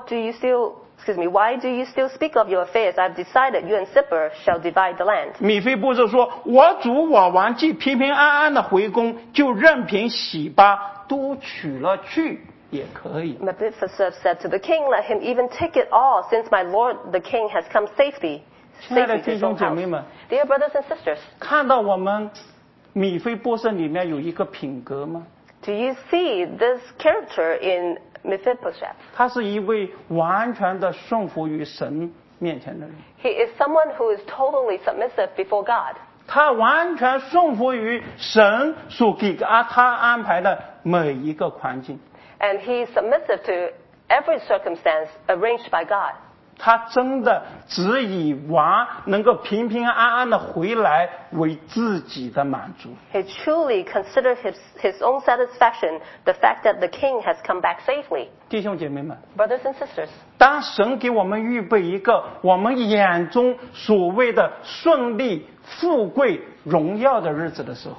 do you still speak of your affairs? I've decided you and Ziba shall divide the land. 米非波设说：“我主我王既平平安安的回宫，就任凭洗巴都取了去也可以。” Mephibosheth said to the king, "Let him even take it all, since my lord the king has come safely 亲爱的 to 弟 his 兄 own 姐妹们， house." Dear brothers and sisters, 看到我们米非波设里面有一个品格吗？ do you see this character in Mephibosheth? 他是一位完全的顺服于神面前的人， He is someone who is totally submissive before God. 他完全顺服于神所给他安排的每一个环境。 And he is submissive to every circumstance arranged by God. 他真的只以王能够平平安安的回来为自己的满足。 He truly considered his own satisfaction the fact that the king has come back safely. 弟兄姐妹们， Brothers and sisters, 当神给我们预备一个我们眼中所谓的顺利、富贵、荣耀的日子的时候，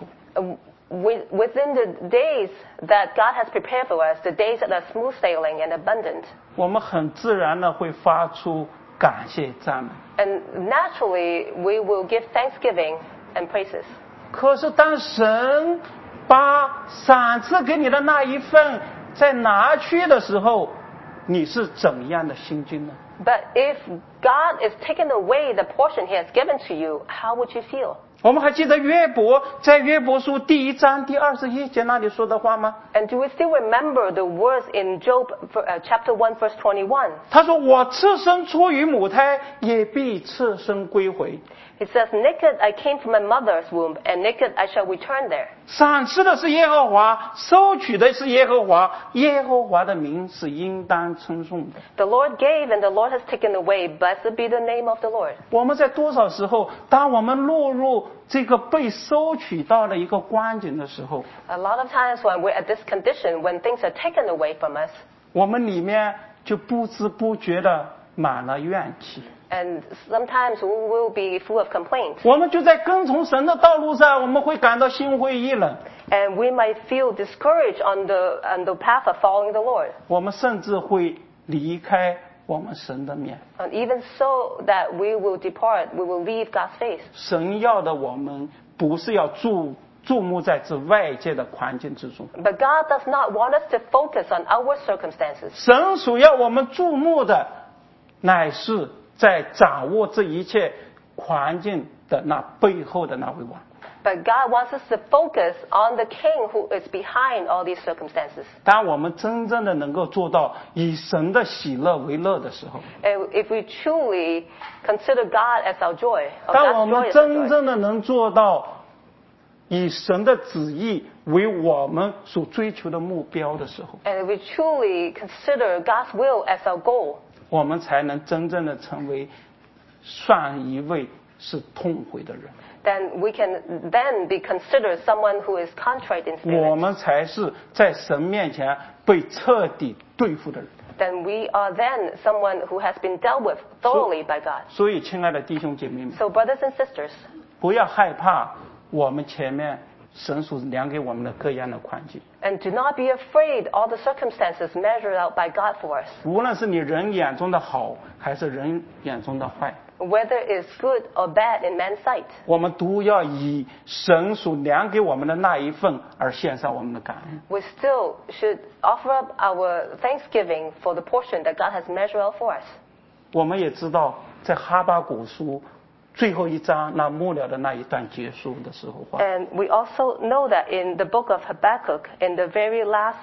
within the days that God has prepared for us, the days that are smooth sailing and abundant, 我们很自然的会发出感谢赞美。 and naturally we will give thanksgiving and praises. 可是当神把赏赐给你的那一份再拿去的时候，你是怎样的心境呢？ But if God is taking away the portion He has given to you, how would you feel? 我们还记得约伯在约伯书第1章第21节那里说的话吗？ And do we still remember the words in Job chapter 1 verse 21? 他说：“我赤身出于母胎，也必赤身归回。” He says, "Naked I came from my mother's womb, and naked I shall return there." 赏赐的是耶和华，收取的是耶和华，耶和华的名是应当称颂的。 The Lord gave, and the Lord has taken away. Blessed be the name of the Lord. 我们在多少时候，当我们落入这个被收取到的一个光景的时候， A lot of times when we're at this condition, when things are taken away from us, 我们里面就不知不觉的满了怨气。 and sometimes we will be full of complaints, 我们就在跟从神的道路上，我们会感到心灰意冷。 and we might feel discouraged on the path of following the Lord. 我们甚至会离开我们神的面。 And even so that we will depart, we will leave God's face. 神要的我们不是要注目在这外界的环境之中， But God does not want us to focus on our circumstances. 神所要我们注目的，乃是在掌握这一切环境的那背后的那位王。 But God wants us to focus on the King who is behind all these circumstances. 当我们真正的能够做到以神的喜乐为乐的时候， And if we truly consider God as our joy, or 当我 God's 们 joy as our 真 joy, 正的能做到以神的旨意为我们所追求的目标的时候， and if we truly consider God's will as our goal, 我们才能真正的成为算一位是痛悔的人， then we can then be considered someone who is contrite in 我 spirit. 们才是在神面前被彻底对付的人。 Then we are then someone who has been dealt with thoroughly by God. 所以，亲爱的弟兄姐妹们， So brothers and sisters, 不要害怕我们前面神所量给我们的各样的环境， and do not be afraid all the circumstances measured out by God for us. 无论是你人眼中的好，还是人眼中的坏， Whether it's good or bad in man's sight, 我们都要以神所量给我们的那一份而献上我们的感恩。 we still should offer up our thanksgiving for the portion that God has measured out for us. 我们也知道，在哈巴谷书最后一章那末了的那一段结束的时候话， And we also know that in the book of Habakkuk, in the very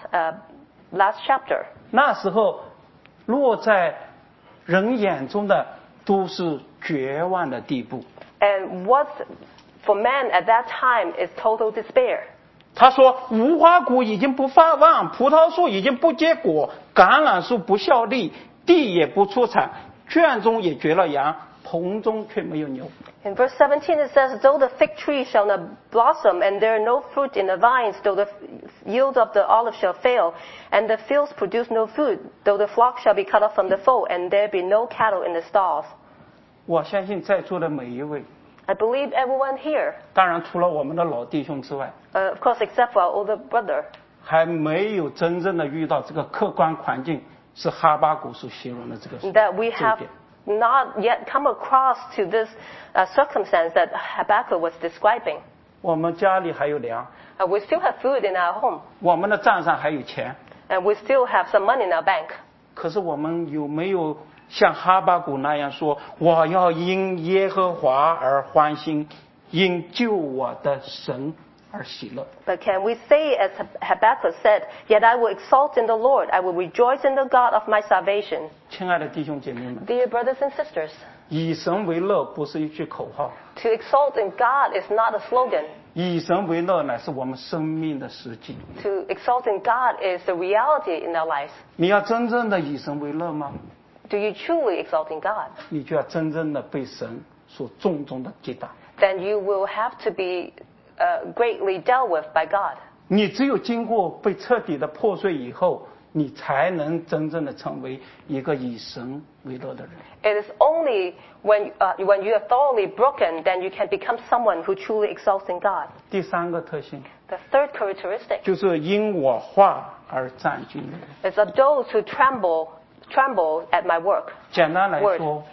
last chapter, 那时候落在人眼中的都是绝望的地步。 and what for man at that time is total despair. 他说：“无花果已经不发旺，葡萄树已经不结果，橄榄树不效力，地也不出产，圈中也绝了羊，棚中却没有牛。” In verse 17 it says, "Though the fig tree shall not blossom, and there are no fruit in the vines, though the yield of the olive shall fail, and the fields produce no food, though the flock shall be cut off from the fold, and there be no cattle in the stalls." 我相信在座的每一位， I believe everyone here, 当然除了我们的老弟兄之外， of course except for our older brother, 还没有真正的遇到这个客观环境是哈巴谷所形容的这个 that we 这一 have 点。 not yet come across to this circumstance that Habakkuk was describing. 我们家里还有粮， We still have food in our home, 我们的账上还有钱， and we still have some money in our bank. 可是我们有没有像哈巴谷那样说：“我要因耶和华而欢心，因救我的神而喜乐。” But can we say, as Habakkuk said, "Yet I will exalt in the Lord, I will rejoice in the God of my salvation"? 亲爱的弟兄姐妹们， Dear brothers and sisters, 以神为乐不是一句口号， to exalt in God is not a slogan. 以神为乐乃是我们生命的实际。 To exalt in God is the reality in our lives. 你要真正的以神为乐吗？ do you truly exalting God? 你就要真正的被神所重重的击打。 Then you will have to be greatly dealt with by God. 你只有经过被彻底的破碎以后，你才能真正的成为一个以神为乐的人。 It is only when you are thoroughly broken, then you can become someone who truly exalts in God. 第三个特性 The third characteristic 就是因我话而战兢的人。 is of those who tremble at my work. 简单来 Word. 说，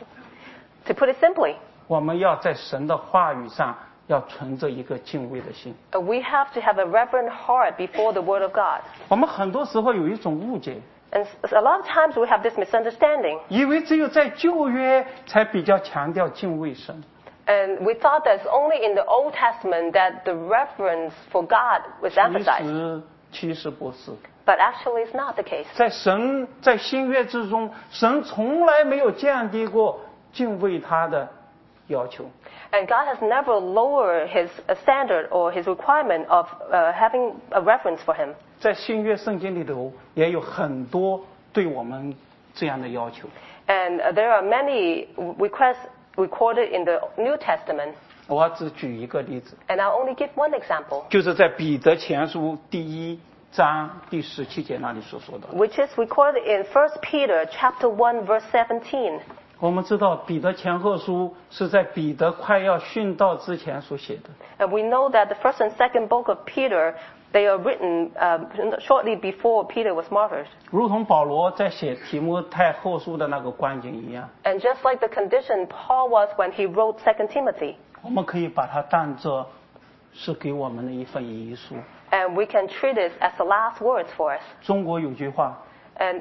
To put it simply, 我们要在神的话语上要存着一个敬畏的心。 we have to have a reverent heart before the Word of God. 我们很多时候有一种误解， And a lot of times we have this misunderstanding. 以为只有在旧约才比较强调敬畏神。 And we thought that it's only in the Old Testament that the reverence for God was emphasized. 其实不是， But actually it's not the case. 在新约之中，神从来没有降低过敬畏他的要求。 And God has never lowered his standard or his requirement of having a reverence for him. 在新约圣经里头也有很多对我们这样的要求。 And there are many requests recorded in the New Testament. 我只举一个例子， And I'll only give one example, 就是在彼得前书第1章第17节那里所说的。 which is recorded in 1 Peter chapter 1 verse 17. 我们知道彼得前后书是在彼得快要殉道之前所写的。 And we know that the first and second book of Peter, they are written shortly before Peter was martyred. 如同保罗在写提摩太后书的那个光景一样， And just like the condition Paul was when he wrote 2 Timothy. 我们可以把它当作是给我们的一份遗书。 And we can treat it as the last words for us. 中国有句话， And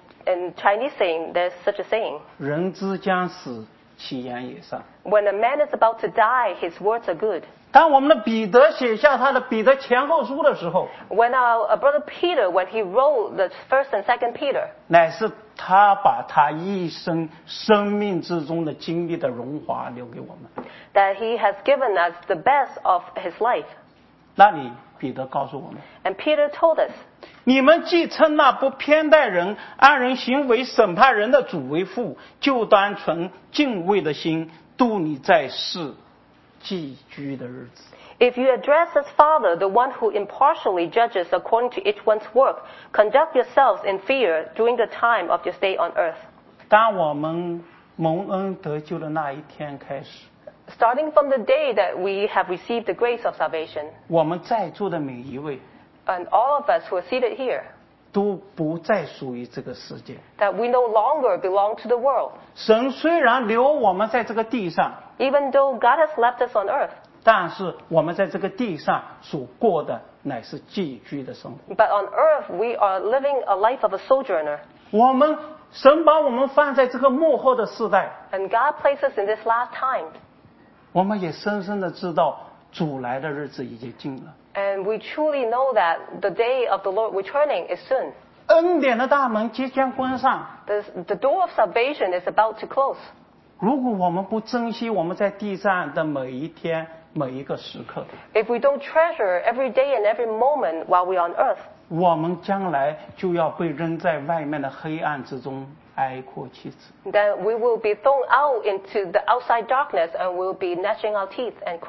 in Chinese saying, there's such a saying. 人之将死，其言也善。 When a man is about to die, his words are good. 当我们的彼得写下他的彼得前后书的时候， When our brother Peter, when he wrote the 1 and 2 Peter, 乃是他把他一生生命之中的经历的荣华留给我们。 that he has given us the best of his life. 那里彼得告诉我们， And Peter told us, 你们既称那不偏待人、按人行为审判人的主为父，就当存敬畏的心度你在世寄居的日子。 if you address as Father, the one who impartially judges according to each one's work, conduct yourselves in fear during the time of your stay on earth. 当我们蒙恩得救的那一天开始， Starting from the day that we have received the grace of salvation, 我们在座的每一位 and all of us who are seated here, 都不再属于这个世界。 that we no longer belong to the world. 神虽然留我们在这个地上， Even though God has left us on earth, 但是我们在这个地上所过的乃是寄居的生活。 but on earth we are living a life of a sojourner. 神把我们放在这个幕后的世代， And God placed us in this last time. 我们也深深的知道主来的日子已经近了。 And we truly know that the day of the Lord returning is soon. 恩典的大门即将关上。 The door of salvation is about to close. 如果我们不珍惜我们在地上的每一天每一个时刻， If we don't treasure every day and every moment while we're on earth, 我们将来就要被扔在外面的黑暗之中，哀哭泣子。 then we will be thrown out into the outside darkness and we'll be gnashing our teeth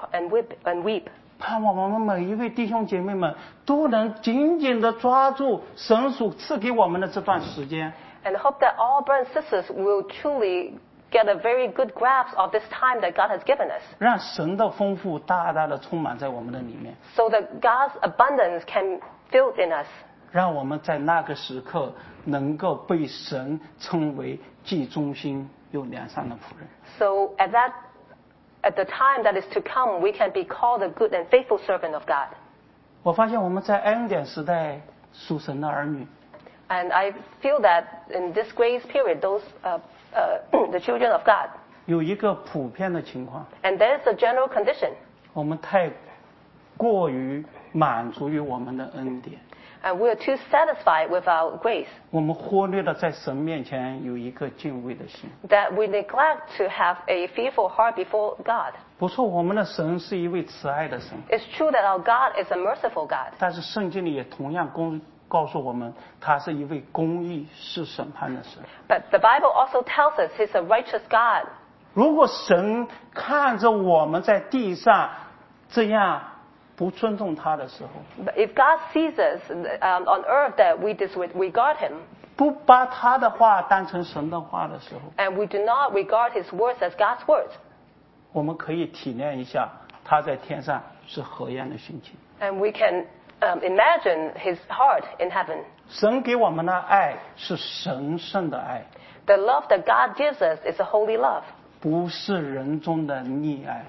and weep. 盼望我们每一位弟兄姐妹们都能紧紧地抓住神所赐给我们的这段时间， And hope that all brothers and sisters will truly get a very good grasp of this time that God has given us, 让神的丰富大大的充满在我们的里面， so that God's abundance can fill in us, 让我们在那个时刻能够被神称为既忠心又良善的仆人。 so at the time that is to come, we can be called a good and faithful servant of God. 我发现我们在恩典时代属神的儿女， And I feel that in this grace period, those the children of God, 有一个普遍的情况， and there's a general condition, 我们太过于满足于我们的恩典， and we are too satisfied with our grace 我们忽略了在神面前有一个敬畏的心。 that we neglect to have a fearful heart before God. 不错，我们的神是一位慈爱的神， It's true that our God is a merciful God, 但是圣经里也同样告诉我们，他是一位公义、是审判的神。 But the Bible also tells us He's a righteous God. 如果神看着我们在地上这样不尊重他的时候， But if God sees us on earth that we disregard Him, 不把他的话当成神的话的时候， and we do not regard His words as God's words, 我们可以体谅一下他在天上是何样的心情。 and we can imagine His heart in heaven. 神给我们的爱是神圣的爱， The love that God gives us is a holy love. 不是人中的溺爱。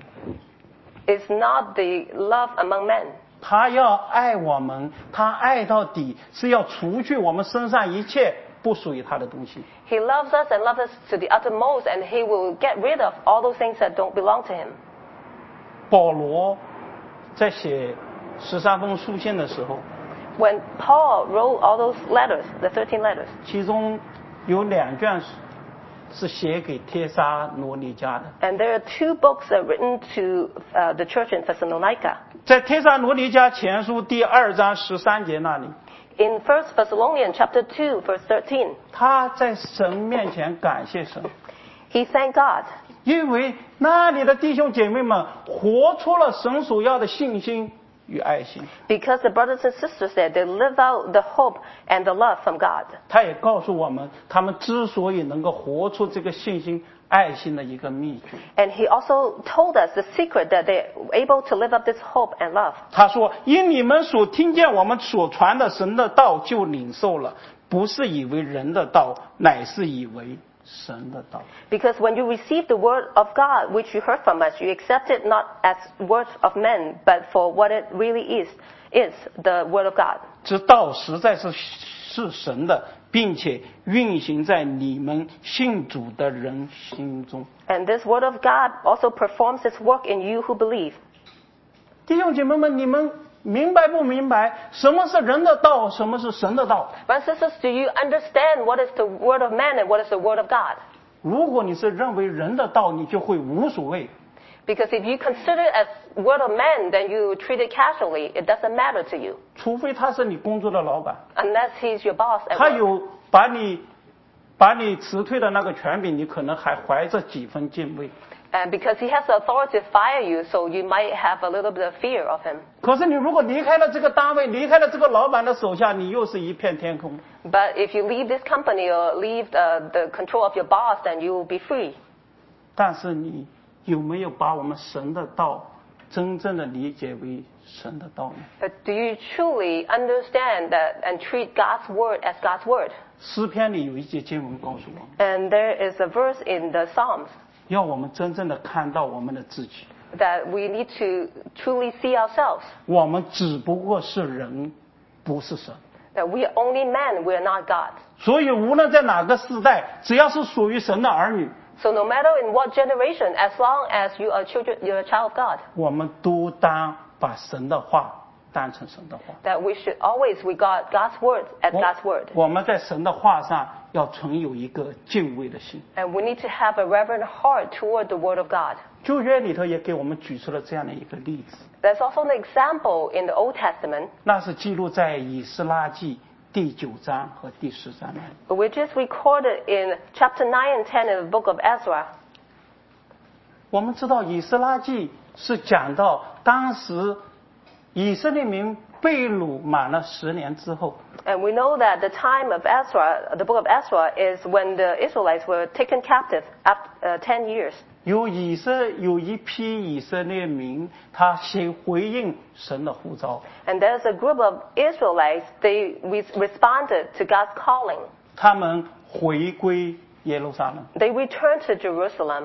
It's not the love among men. 他要爱我们，他爱到底，是要除去我们身上一切不属于他的东西。 He loves us and loves us to the uttermost, and He will get rid of all those things that don't belong to Him. 保罗在写13封书信的时候， When Paul wrote all those letters, the 13 letters, 其中有2卷是写给帖撒罗尼迦的。 and there are 2 books written to the church in Thessalonica. 在帖撒罗尼迦前书第2章13节那里， In 1 Thessalonians chapter 2, verse 13, 他在神面前感谢神， he thanked God 因为那里的弟兄姐妹们活出了神所要的信心与爱心。 because the brothers and sisters there, they live out the hope and the love from God. 他也告诉我们，他们之所以能够活出这个信心、爱心的一个秘诀。 And he also told us the secret that they're able to live up this hope and love. 他说：“因你们所听见我们所传的神的道，就领受了，不是以为人的道，乃是以为神的道。 Because when you receive the word of God, which you heard from us, you accept it not as words of men, but for what it really is the word of God. 这道实在是神的，并且运行在你们信主的人心中。” And this word of God also performs its work in you who believe. 弟兄姐妹们，你们明白不明白什么是人的道，什么是神的道？ Brothers and sisters, do you understand what is the word of man and what is the word of God? 如果你是认为人的道，你就会无所谓。 Because if you consider it as word of man, then you treat it casually. It doesn't matter to you. 除非他是你工作的老板， Unless he's your boss at 他 work. 有把你辞退的那个权柄，你可能还怀着几分敬畏。 And because he has the authority to fire you, so you might have a little bit of fear of him. 可是你如果离开了这个单位，离开了这个老板的手下，你又是一片天空。 But if you leave this company or leave the control of your boss, then you will be free. 但是你有没有把我们神的道真正的理解为神的道呢？ But do you truly understand that and treat God's word as God's word? 诗篇里有一节经文告诉我们， And there is a verse in the Psalms 要我们真正的看到我们的自己， that we need to truly see ourselves. 我们只不过是人，不是神。 That we are only men, we are not God. 所以无论在哪个时代，只要是属于神的儿女， So no matter in what generation, as long as you are you're a child of God, 我们都当把神的话当成神的话。 that we should always regard God's word as God's word. 我们在神的话上要存有一个敬畏的心。 And we need to have a reverent heart toward the word of God. 旧约里头也给我们举出了这样的一个例子， There's also an example in the Old Testament, 那是记录在以斯拉记第9章和第10章里。 which is recorded in chapter 9 and 10 in the book of Ezra. 我们知道以斯拉记是讲到当时以色列民被掳满了10年之后， And we know that the time of Ezra, the book of Ezra, is when the Israelites were taken captive after 10 years. 有一批以色列民，他先回应神的呼召， And there's a group of Israelites, they responded to God's calling. 他们回归耶路撒冷。 They returned to Jerusalem.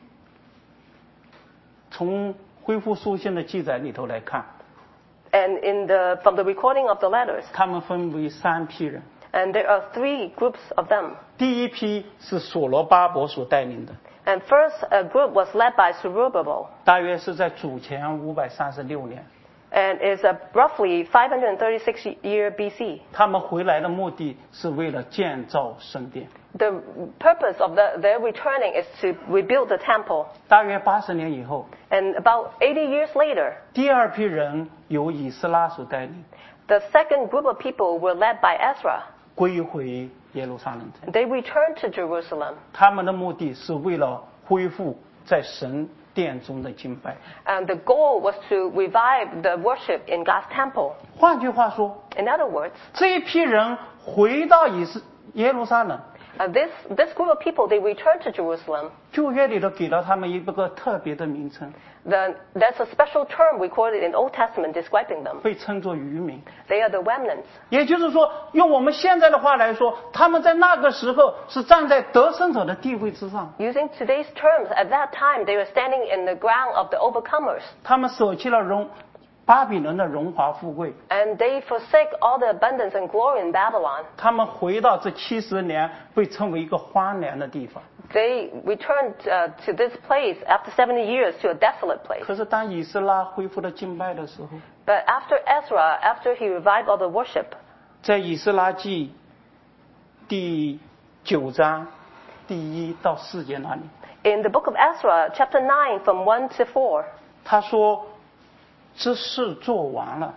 从恢复书信的记载里头来看， And from the recording of the letters, 他们分为3批人。 and there are 3 groups of them. 第一批是所罗巴伯所带领的， And first, a group was led by Zerubbabel, 大约是在主前536年。 and is roughly 536 year BC. 他们回来的目的是为了建造圣殿。 The purpose of their returning is to rebuild the temple. 大约80年以后， And about 80 years later, 第二批人由以斯拉所带领， The second group of people were led by Ezra. 归回耶路撒冷城。 They returned to Jerusalem. 他们的目的是为了恢复在神殿中的敬拜。 And the goal was to revive the worship in God's temple. 换句话说， In other words, 这一批人回到耶路撒冷， this group of people, they returned to Jerusalem. 旧约里头给了他们一个特别的名称， There's a special term recorded in Old Testament describing them. 被称作渔民。 They are the remnants. 也就是说，用我们现在的话来说，他们在那个时候是站在得胜者的地位之上， Using today's terms, at that time they were standing in the ground of the overcomers. 他们舍弃了巴比伦的荣华富贵， And they forsake all the abundance and glory in Babylon. 他们回到这70年被称为一个荒凉的地方。 They returned to this place after 70 years to a desolate place. 可是当以斯拉恢复了敬拜的时候， But after Ezra, after he revived all the worship, 在以斯拉记第9章第1到4节那里， in the book of Ezra, chapter 9, from 1 to 4, 他说这事做完了，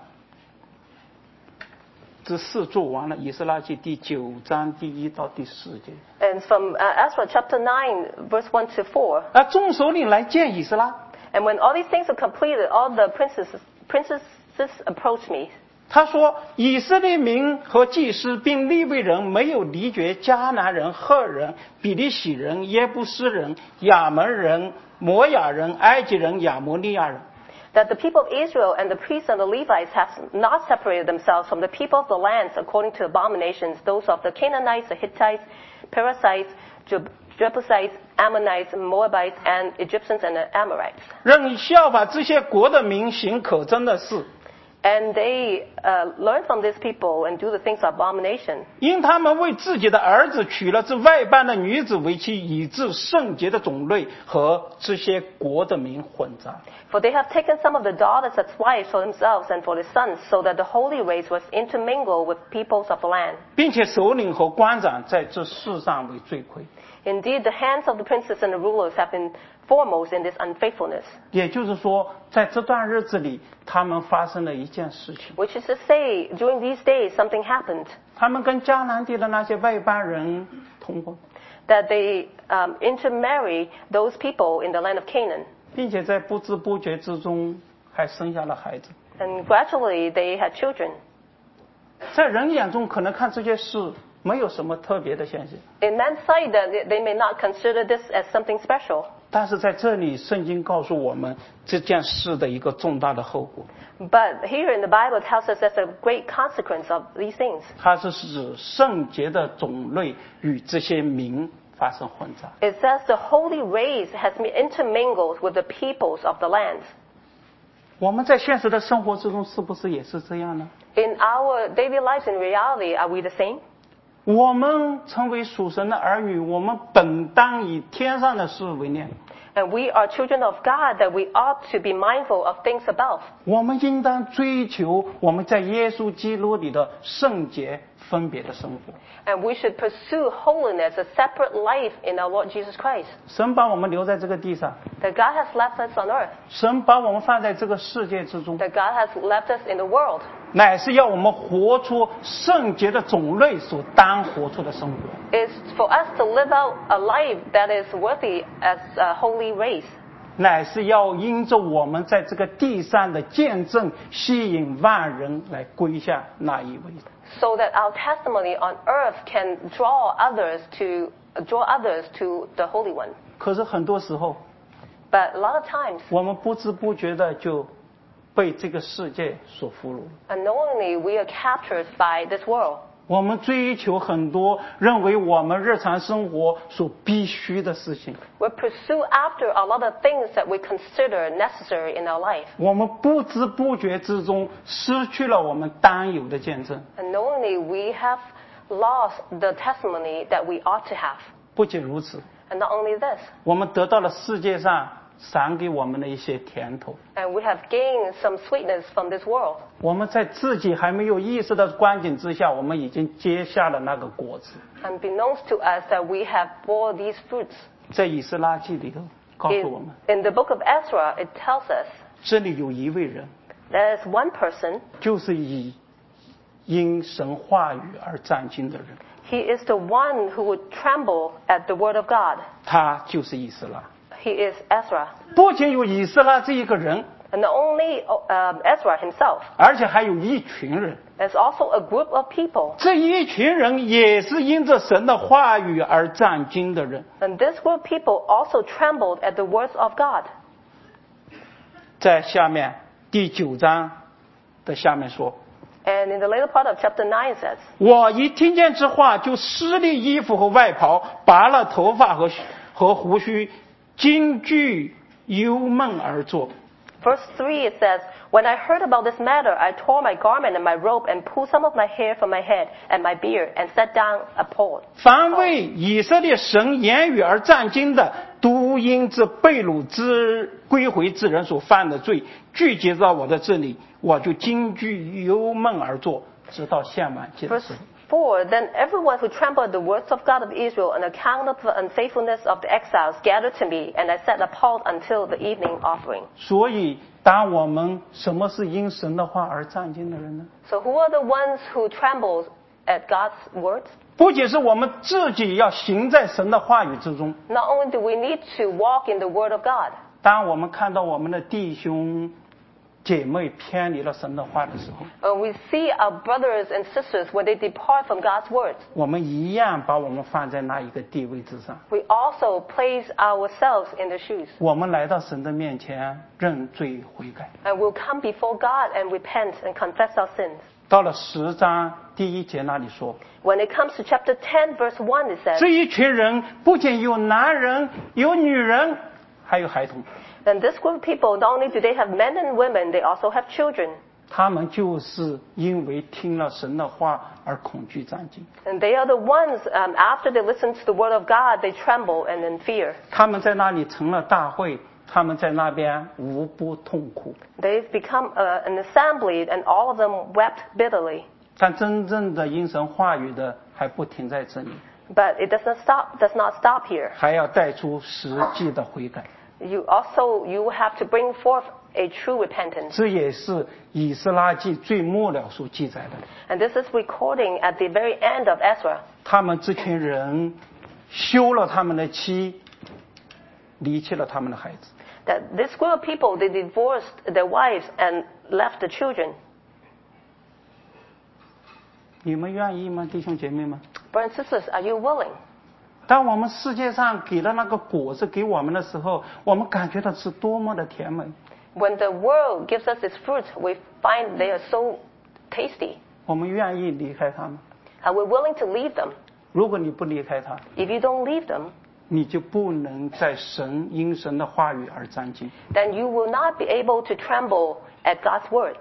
这事做完了。以斯拉记第9章第1到第4节。 and from Ezra, chapter 9, verse 1 to 4. 众首领来见以斯拉， And when all these things are completed, all the princesses approached me. 他说以色列民和祭司并利未人没有离绝迦南人、赫人、比利洗人、耶布斯人、亚门人、摩亚人、埃及人、亚摩利亚人。 That the people of Israel and the priests and the Levites have not separated themselves from the people of the lands according to abominations, those of the Canaanites, the Hittites, Perizzites, Jebusites, Ammonites, Moabites, and Egyptians and the Amorites. 任效法这些国的民行可憎的事， And they learn from these people and do the things of abomination. 因他们为自己的儿子娶了这外邦的女子为妻，以致圣洁的种类和这些国的民混杂。 For they have taken some of the daughters as wives for themselves and for their sons, so that the holy race was intermingled with peoples of the land. 并且首领和官长在这世上为罪魁。 Indeed, the hands of the princes and the rulers have been foremost in this unfaithfulness. 也就是说，在这段日子里，他们发生了一件事情， Which is to say, during these days, something happened. 他们跟迦南地的那些外邦人通婚， That they intermarry those people in the land of Canaan. 并且在不知不觉之中还生下了孩子。 And gradually they had children. 在人眼中可能看这些事没有什么特别的现象， In man's sight, that they may not consider this as something special. 但是在这里，圣经告诉我们这件事的一个重大的后果， But here in the Bible tells us there's a great consequence of these things. 它是使圣洁的种类与这些民发生混杂。 It says the holy race has been intermingled with the peoples of the land. 我们在现实的生活之中是不是也是这样呢？ In our daily lives, in reality, are we the same? 我们成为属神的儿女，我们本当以天上的事为念。 And we are children of God, that we ought to be mindful of things above. 我们应当追求我们在耶稣基督里的圣洁分别的生活。 And we should pursue holiness, a separate life in our Lord Jesus Christ. 神把我们留在这个地上， That God has left us on earth. 神把我们放在这个世界之中， That God has left us in the world. 乃是要我们活出圣洁的种类所当活出的生活。 Is for us to live out a life that is worthy as a holy race. 乃是要因着我们在这个地上的见证，吸引万人来归向那一位。 So that our testimony on earth can draw others to the Holy One. 可是很多时候， But a lot of times, 我们不知不觉的就被这个世界所俘虏。 unknowingly, we are captured by this world. 我们追求很多认为我们日常生活所必须的事情， We pursue after a lot of things that we consider necessary in our life. 我们不知不觉之中失去了我们当有的见证。 Unknowingly, we have lost the testimony that we ought to have. 不仅如此， And not only this, 我们得到了世界上赏给我们的一些甜头。 and we have gained some sweetness from this world. 我们在自己还没有意识的光景之下，我们已经结下了那个果子。 Unbeknownst to us that we have bore these fruits. 在以斯拉记里头告诉我们， In the book of Ezra, it tells us 这里有一位人， there is one person, 就是以因神话语而战惊的人， He is the one who would tremble at the word of God. 他就是以斯拉。 He is Ezra. 不仅有以斯拉这一个人， And not only Ezra himself, 而且还有一群人。 there's also a group of people. 这一群人也是因着神的话语而战惊的人。 And this group of people also trembled at the words of God. 在下面第9章的下面说， And in the later part of chapter 9 it says, 我一听见这话，就撕裂衣服和外袍，拔了头发和胡须，惊惧忧闷而坐。 Verse 3 it says, When I heard about this matter, I tore my garment and my robe and pulled some of my hair from my head and my beard and sat down appalled. 凡为以色列神言语而战惊的，都因这被掳之归回之人所犯的罪，聚集到我的这里，我就惊惧忧闷而坐，直到献满节的 Verse 时候。 4, Then everyone who trampled at the words of God of Israel on account of the unfaithfulness of the exiles gathered to me, and I sat appalled until the evening offering. 所以，当我们什么是因神的话而战惊的人呢？ So who are the ones who tremble at God's words? 不仅是我们自己要行在神的话语之中， Not only do we need to walk in the word of God, 当我们看到我们的弟兄姐妹偏离了神的话的时候， we see our brothers and sisters when they depart from God's words. 我们一样把我们放在那一个地位之上。 We also place ourselves in the shoes. 我们来到神的面前认罪悔改。 And we'll come before God and repent and confess our sins. 到了10章第1节那里说， When it comes to chapter 10, verse 1, it says, 这一群人不仅有男人，有女人，还有孩童， And this group of people, not only do they have men and women, they also have children. 他们就是因为听了神的话而恐惧战惊。 And they are the ones, after they listen to the word of God, they tremble and in fear. 他们在那里成了大会，他们在那边无不痛苦。 They've become an assembly, and all of them wept bitterly. 但真正的因神话语的还不停在这里， But it does not stop here. 还要带出实际的悔改。 You have to bring forth a true repentance. 这也是以斯拉记最末了所记载的。 And this is recording at the very end of Ezra. 他们这群人休了他们的妻，离弃了他们的孩子。 That this group of people, they divorced their wives and left the children. 你们愿意吗，弟兄姐妹们？ Brothers and sisters, are you willing? 当我们世界上给了那个果子给我们的时候，我们感觉到是多么的甜美。 When the world gives us its fruits, we find they are so tasty. 我们愿意离开他们。 And we're willing to leave them. 如果你不离开他， If you don't leave them, 你就不能在因神的话语而战惊。 then you will not be able to tremble at God's word.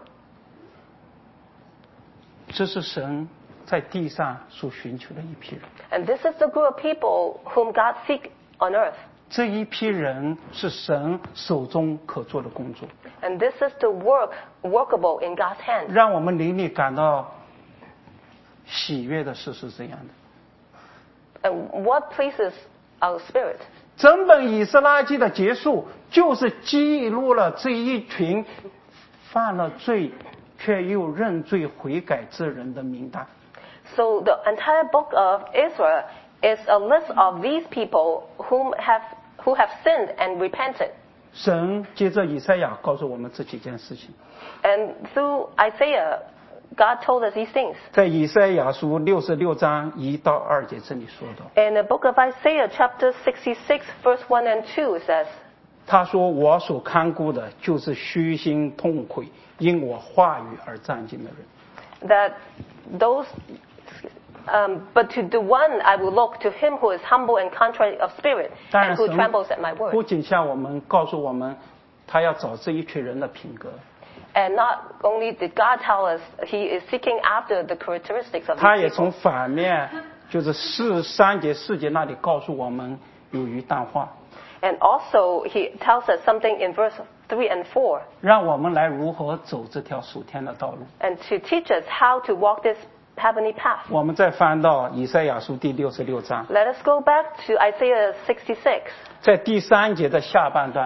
这是神在地上所寻求的一批人。 And this is the group of people whom God seeks on earth. 这一批人是神手中可做的工作， And this is the work workable in God's hands. 让我们灵里感到喜悦的事是这样的。 And what pleases our spirit? 整本以斯拉记的结束，就是记录了这一群犯了罪却又认罪悔改之人的名单。 So the entire book of Israel is a list of these people who have sinned and repented. 神接着以赛亚告诉我们这几件事情， And through Isaiah, God told us these things. 在以赛亚书66章1到2节这里说到， In the book of Isaiah, chapter 66, verse 1 and 2, it says, 他说：“我所看顾的就是虚心痛悔，因我话语而战惊的人。” that those, but to the one I will look, to him who is humble and contrite of spirit, 当 and 然， who 神 trembles at my 不 word. 仅向我们告诉我们，他要找这一群人的品格， And not only did God tell us he is seeking after the characteristics of 他 these 也从 people, 反面，就是3节4节那里告诉我们有一段话， and also he tells us something in verse 3 and 4, 让我们来如何走这条属天的道路。 and to teach us how to walk this heavenly path. 我们再翻到以赛亚书第66章， Let us go back to Isaiah 66. 在第3节的下半段，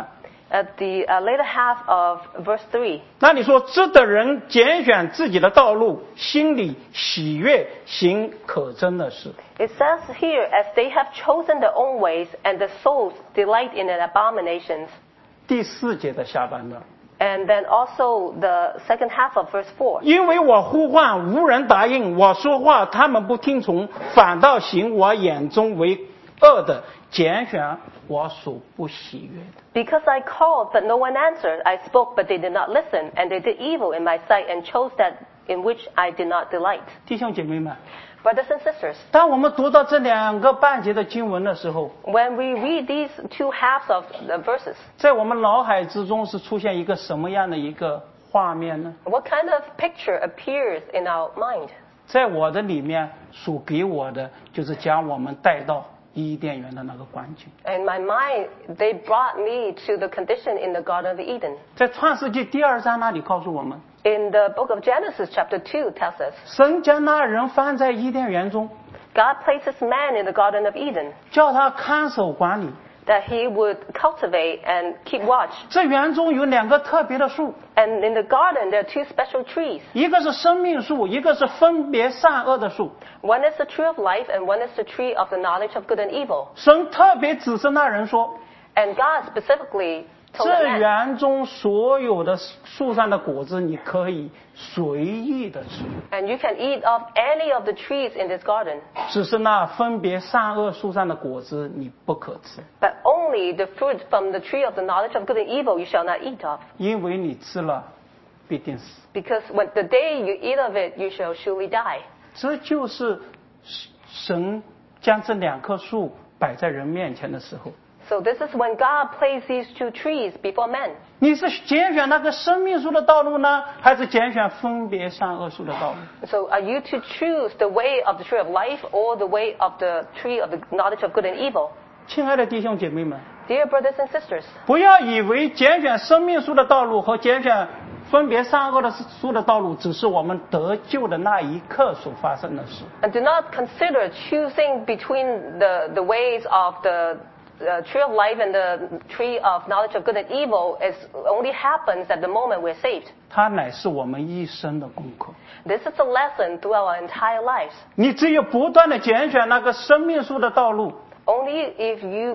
At the later half of verse 3. 那你说知的人拣选自己的道路，心里喜悦，行可憎的事。 It says here, as they have chosen their own ways, and their souls delight in their abominations. 第4节的下半段， And then also the second half of verse 4. 因为我呼唤无人答应，我说话他们不听从，反倒行我眼中为恶的，拣选我所不喜悦的。 Because I called, but no one answered. I spoke, but they did not listen. And they did evil in my sight and chose that in which I did not delight. 弟兄姐妹们， Brothers and sisters, 当我们读到这2个半节的经文的时候， when we read these two halves of the verses, 在我们脑海之中是出现一个什么样的一个画面呢？ what kind of picture appears in our mind? 在我的里面所给我的就是将我们带到伊甸园的那个光景。 In my mind, they brought me to the condition in the Garden of Eden. 在创世纪第2章那里告诉我们， In the book of Genesis, chapter 2, tells us, 神将那人放在伊甸园中， God places man in the Garden of Eden, 叫他看守管理。 that he would cultivate and keep watch. 这园中有2个特别的树， And in the garden, there are two special trees. 一个是生命树，一个是分别善恶的树。 One is the tree of life, and one is the tree of the knowledge of good and evil. 神特别指示那人说， And God specifically told 这 that man, 园中所有的树上的果子，你可以随意的吃， and you can eat of any of the trees in this garden, 只是那分别善恶树上的果子你不可吃， but only the fruit from the tree of the knowledge of good and evil you shall not eat of. 因为你吃了必定死。 Because when the day you eat of it, you shall surely die. 这就是神将这2棵树摆在人面前的时候， So this is when God placed these two trees before men. 你是拣选那个生命树的道路呢，还是拣选分别善恶树的道路？ So are you to choose the way of the tree of life or the way of the tree of the knowledge of good and evil? 亲爱的弟兄姐妹们， Dear brothers and sisters, 不要以为拣选生命树的道路和拣选分别善恶的树的道路，只是我们得救的那一刻所发生的事。 and do not consider choosing between the ways of the tree of life and the tree of knowledge of good and evil as only happens at the moment we're saved. 它乃是我们一生的功课。 This is a lesson through our entire lives. 你只有不断的拣选那个生命树的道路， Only if you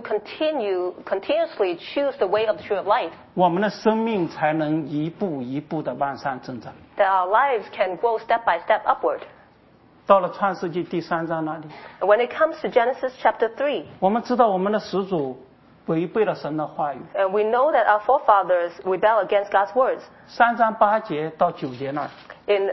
continuously choose the way of the tree of life, 我们的生命才能一步一步的往上增长。 that our lives can grow step by step upward. 到了创世纪第3章那里， And when it comes to Genesis chapter 3, 我们知道我们的始祖违背了神的话语。 and we know that our forefathers rebel against God's words. 3章8节到9节那儿， In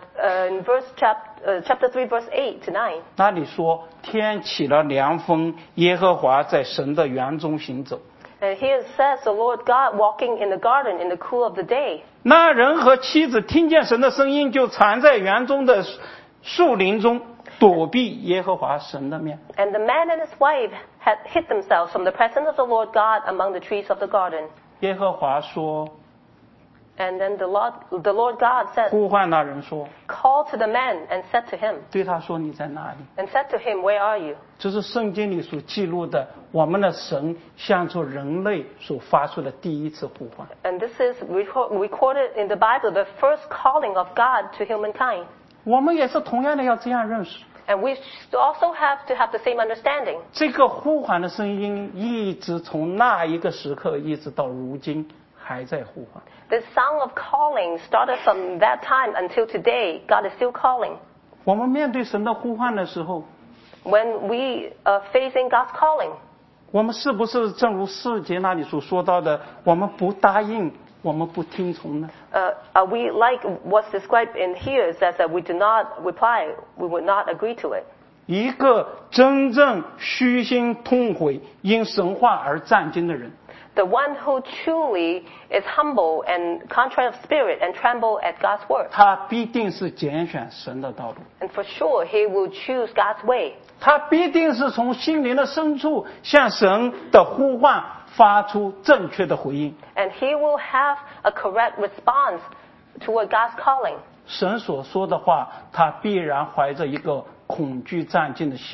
chapter 3, verse 8 to 9, 那里说天起了凉风，耶和华在神的园中行走。 and here it says, the Lord God walking in the garden in the cool of the day. 那人和妻子听见神的声音，就藏在园中的树林中，躲避耶和华神的面。 And the man and his wife had hid themselves from the presence of the Lord God among the trees of the garden. 耶和华说， And then the Lord God said, 呼唤那人说， called to the man and said to him, 对他说你在哪里？ and said to him, where are you? 这是圣经里所记录的，我们的神向着人类所发出的第一次呼唤。 And this is recorded in the Bible, the first calling of God to humankind. 我们也是同样的要这样认识， And we also have to have the same understanding. 这个呼唤的声音一直从那一个时刻一直到如今还在呼唤。 The sound of calling started from that time until today. God is still calling. 我们面对神的呼唤的时候， When we are facing God's calling, 我们是不是正如4节那里所说到的，我们不答应，我们不听从呢？ are we like what's described in here says that we do not reply, we would not agree to it. 一个真正虚心痛悔，因神话而战惊的人， The one who truly is humble and contrite of spirit and tremble at God's word. 他必定是拣选神的道路， And for sure, he will choose God's way. 他必定是从心灵的深处向神的呼唤发出正确的回应。 And he will have a correct response toward God's calling. 神所说的话，他必然怀着一个恐惧战惊的心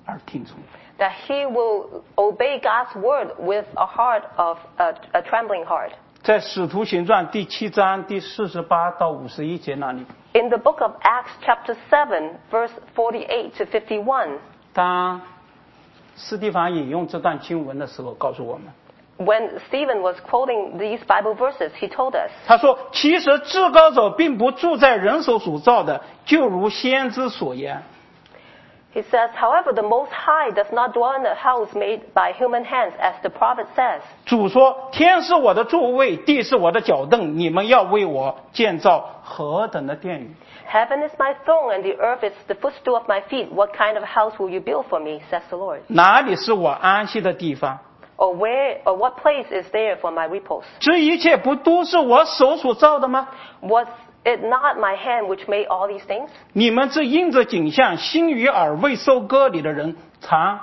而听从。 That he will obey God's word with a heart of a trembling heart. 在使徒行传第7章第48到51节那里， In the book of Acts chapter 7 verse 48 to 51, 当斯蒂凡引用这段经文的时候，告诉我们， when Stephen was quoting these Bible verses, he told us, 他说：“其实至高者并不住在人手所造的，就如先知所言。 he says, however, the Most High does not dwell in a house made by human hands, as the prophet says. 主说：天是我的座位，地是我的脚凳，你们要为我建造何等的殿宇！ Heaven is my throne and the earth is the footstool of my feet. What kind of house will you build for me, says the Lord? 哪里是我安息的地方？ Or what place is there for my repose? 这一切不都是我手所造的吗？ Was it not my hand which made all these things? 你们这因着景象心与耳未受割礼的人，常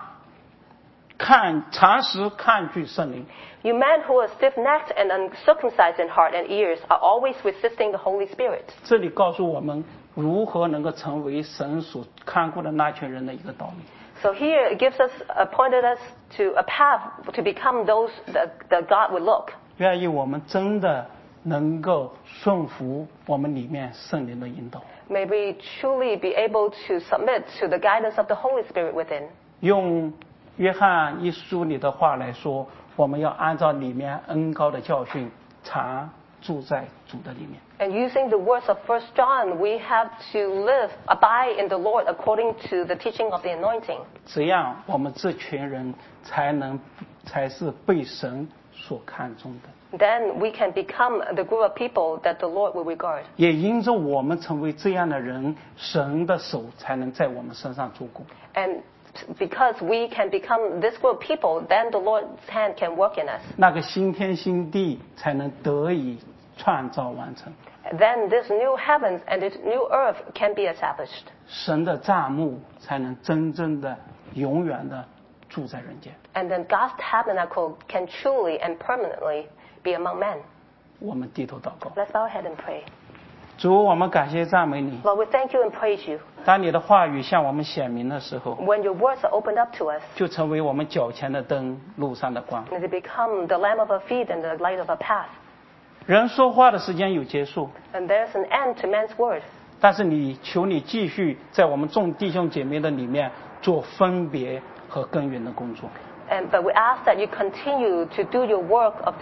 时抗拒圣灵。 You men who are stiff-necked and uncircumcised in heart and ears are always resisting the Holy Spirit. 这里告诉我们如何能够成为神所看顾的那群人的一个道理。 So here it gives us, pointed us to a path to become those that God would look. 愿意我们真的能够顺服我们里面圣灵的引导， May we truly be able to submit to the guidance of the Holy Spirit within. 用约翰一书里的话来说，我们要按照里面恩高的教训，常住在主的里面。 And using the words of 1 John, we have to abide in the Lord according to the teaching of the anointing. 这样我们这群人才是被神所看重的。 Then we can become the group of people that the Lord will regard. 也因着我们成为这样的人，神的手才能在我们身上做工。 And because we can become this group of people, then the Lord's hand can work in us. 那个新天新地才能得以创造完成。 Then this new heavens and this new earth can be established. 神的帐幕才能真正的、永远的住在人间。 And then God's tabernacle can truly and permanently be among men. 我们低头祷告， Let's bow our head and pray. 主，我们感谢赞美你。 Lord, we thank you and praise you. 当你的话语向我们显明的时候， When your words are opened up to us, 就成为我们脚前的灯，路上的光。 and they become the lamp of our feet and the light of our path. 人说话的时间有结束， And there's an end to man's word. 但是求你继续在我们众弟兄姐妹的里面做分别和耕耘的工作。 But we ask that you continue to do your work of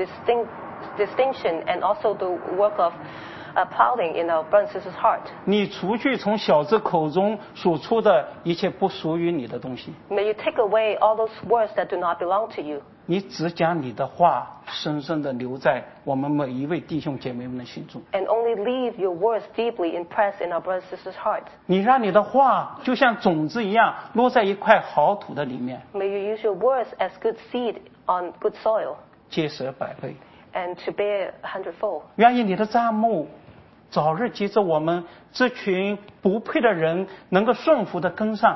distinction and also the work of plowing in our brothers and sisters' heart. 你除去从小子口中所出的一切不属于你的东西， May you take away all those words that do not belong to you. 你只讲你的话，深深的留在我们每一位弟兄姐妹们的心中。 And only leave your words deeply impressed in our brothers and sisters' hearts. 你让你的话就像种子一样落在一块好土的里面， May you use your words as good seed on good soil 结实百倍。 and to bear 100-fold. 愿意你的帐幕早日接着我们这群不配的人能够顺服的跟上，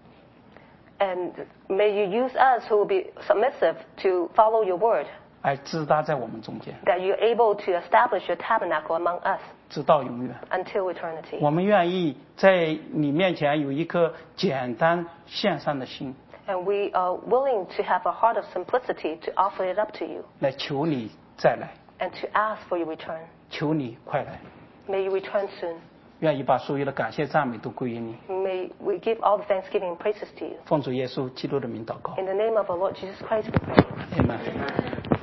And may you use us who will be submissive to follow your word, 来支搭在我们中间， that you're able to establish your tabernacle among us 直到永远。 until eternity. 我们愿意在你面前有一颗简单献上的心， And we are willing to have a heart of simplicity to offer it up to you 来求你再来， and to ask for your return. 求你快来。 May you return soon. 愿意把所有的感谢赞美都归于你。 May we give all the thanksgiving and praises to you. 奉主耶稣基督的名祷告。 In the name of our Lord Jesus Christ we pray. Amen.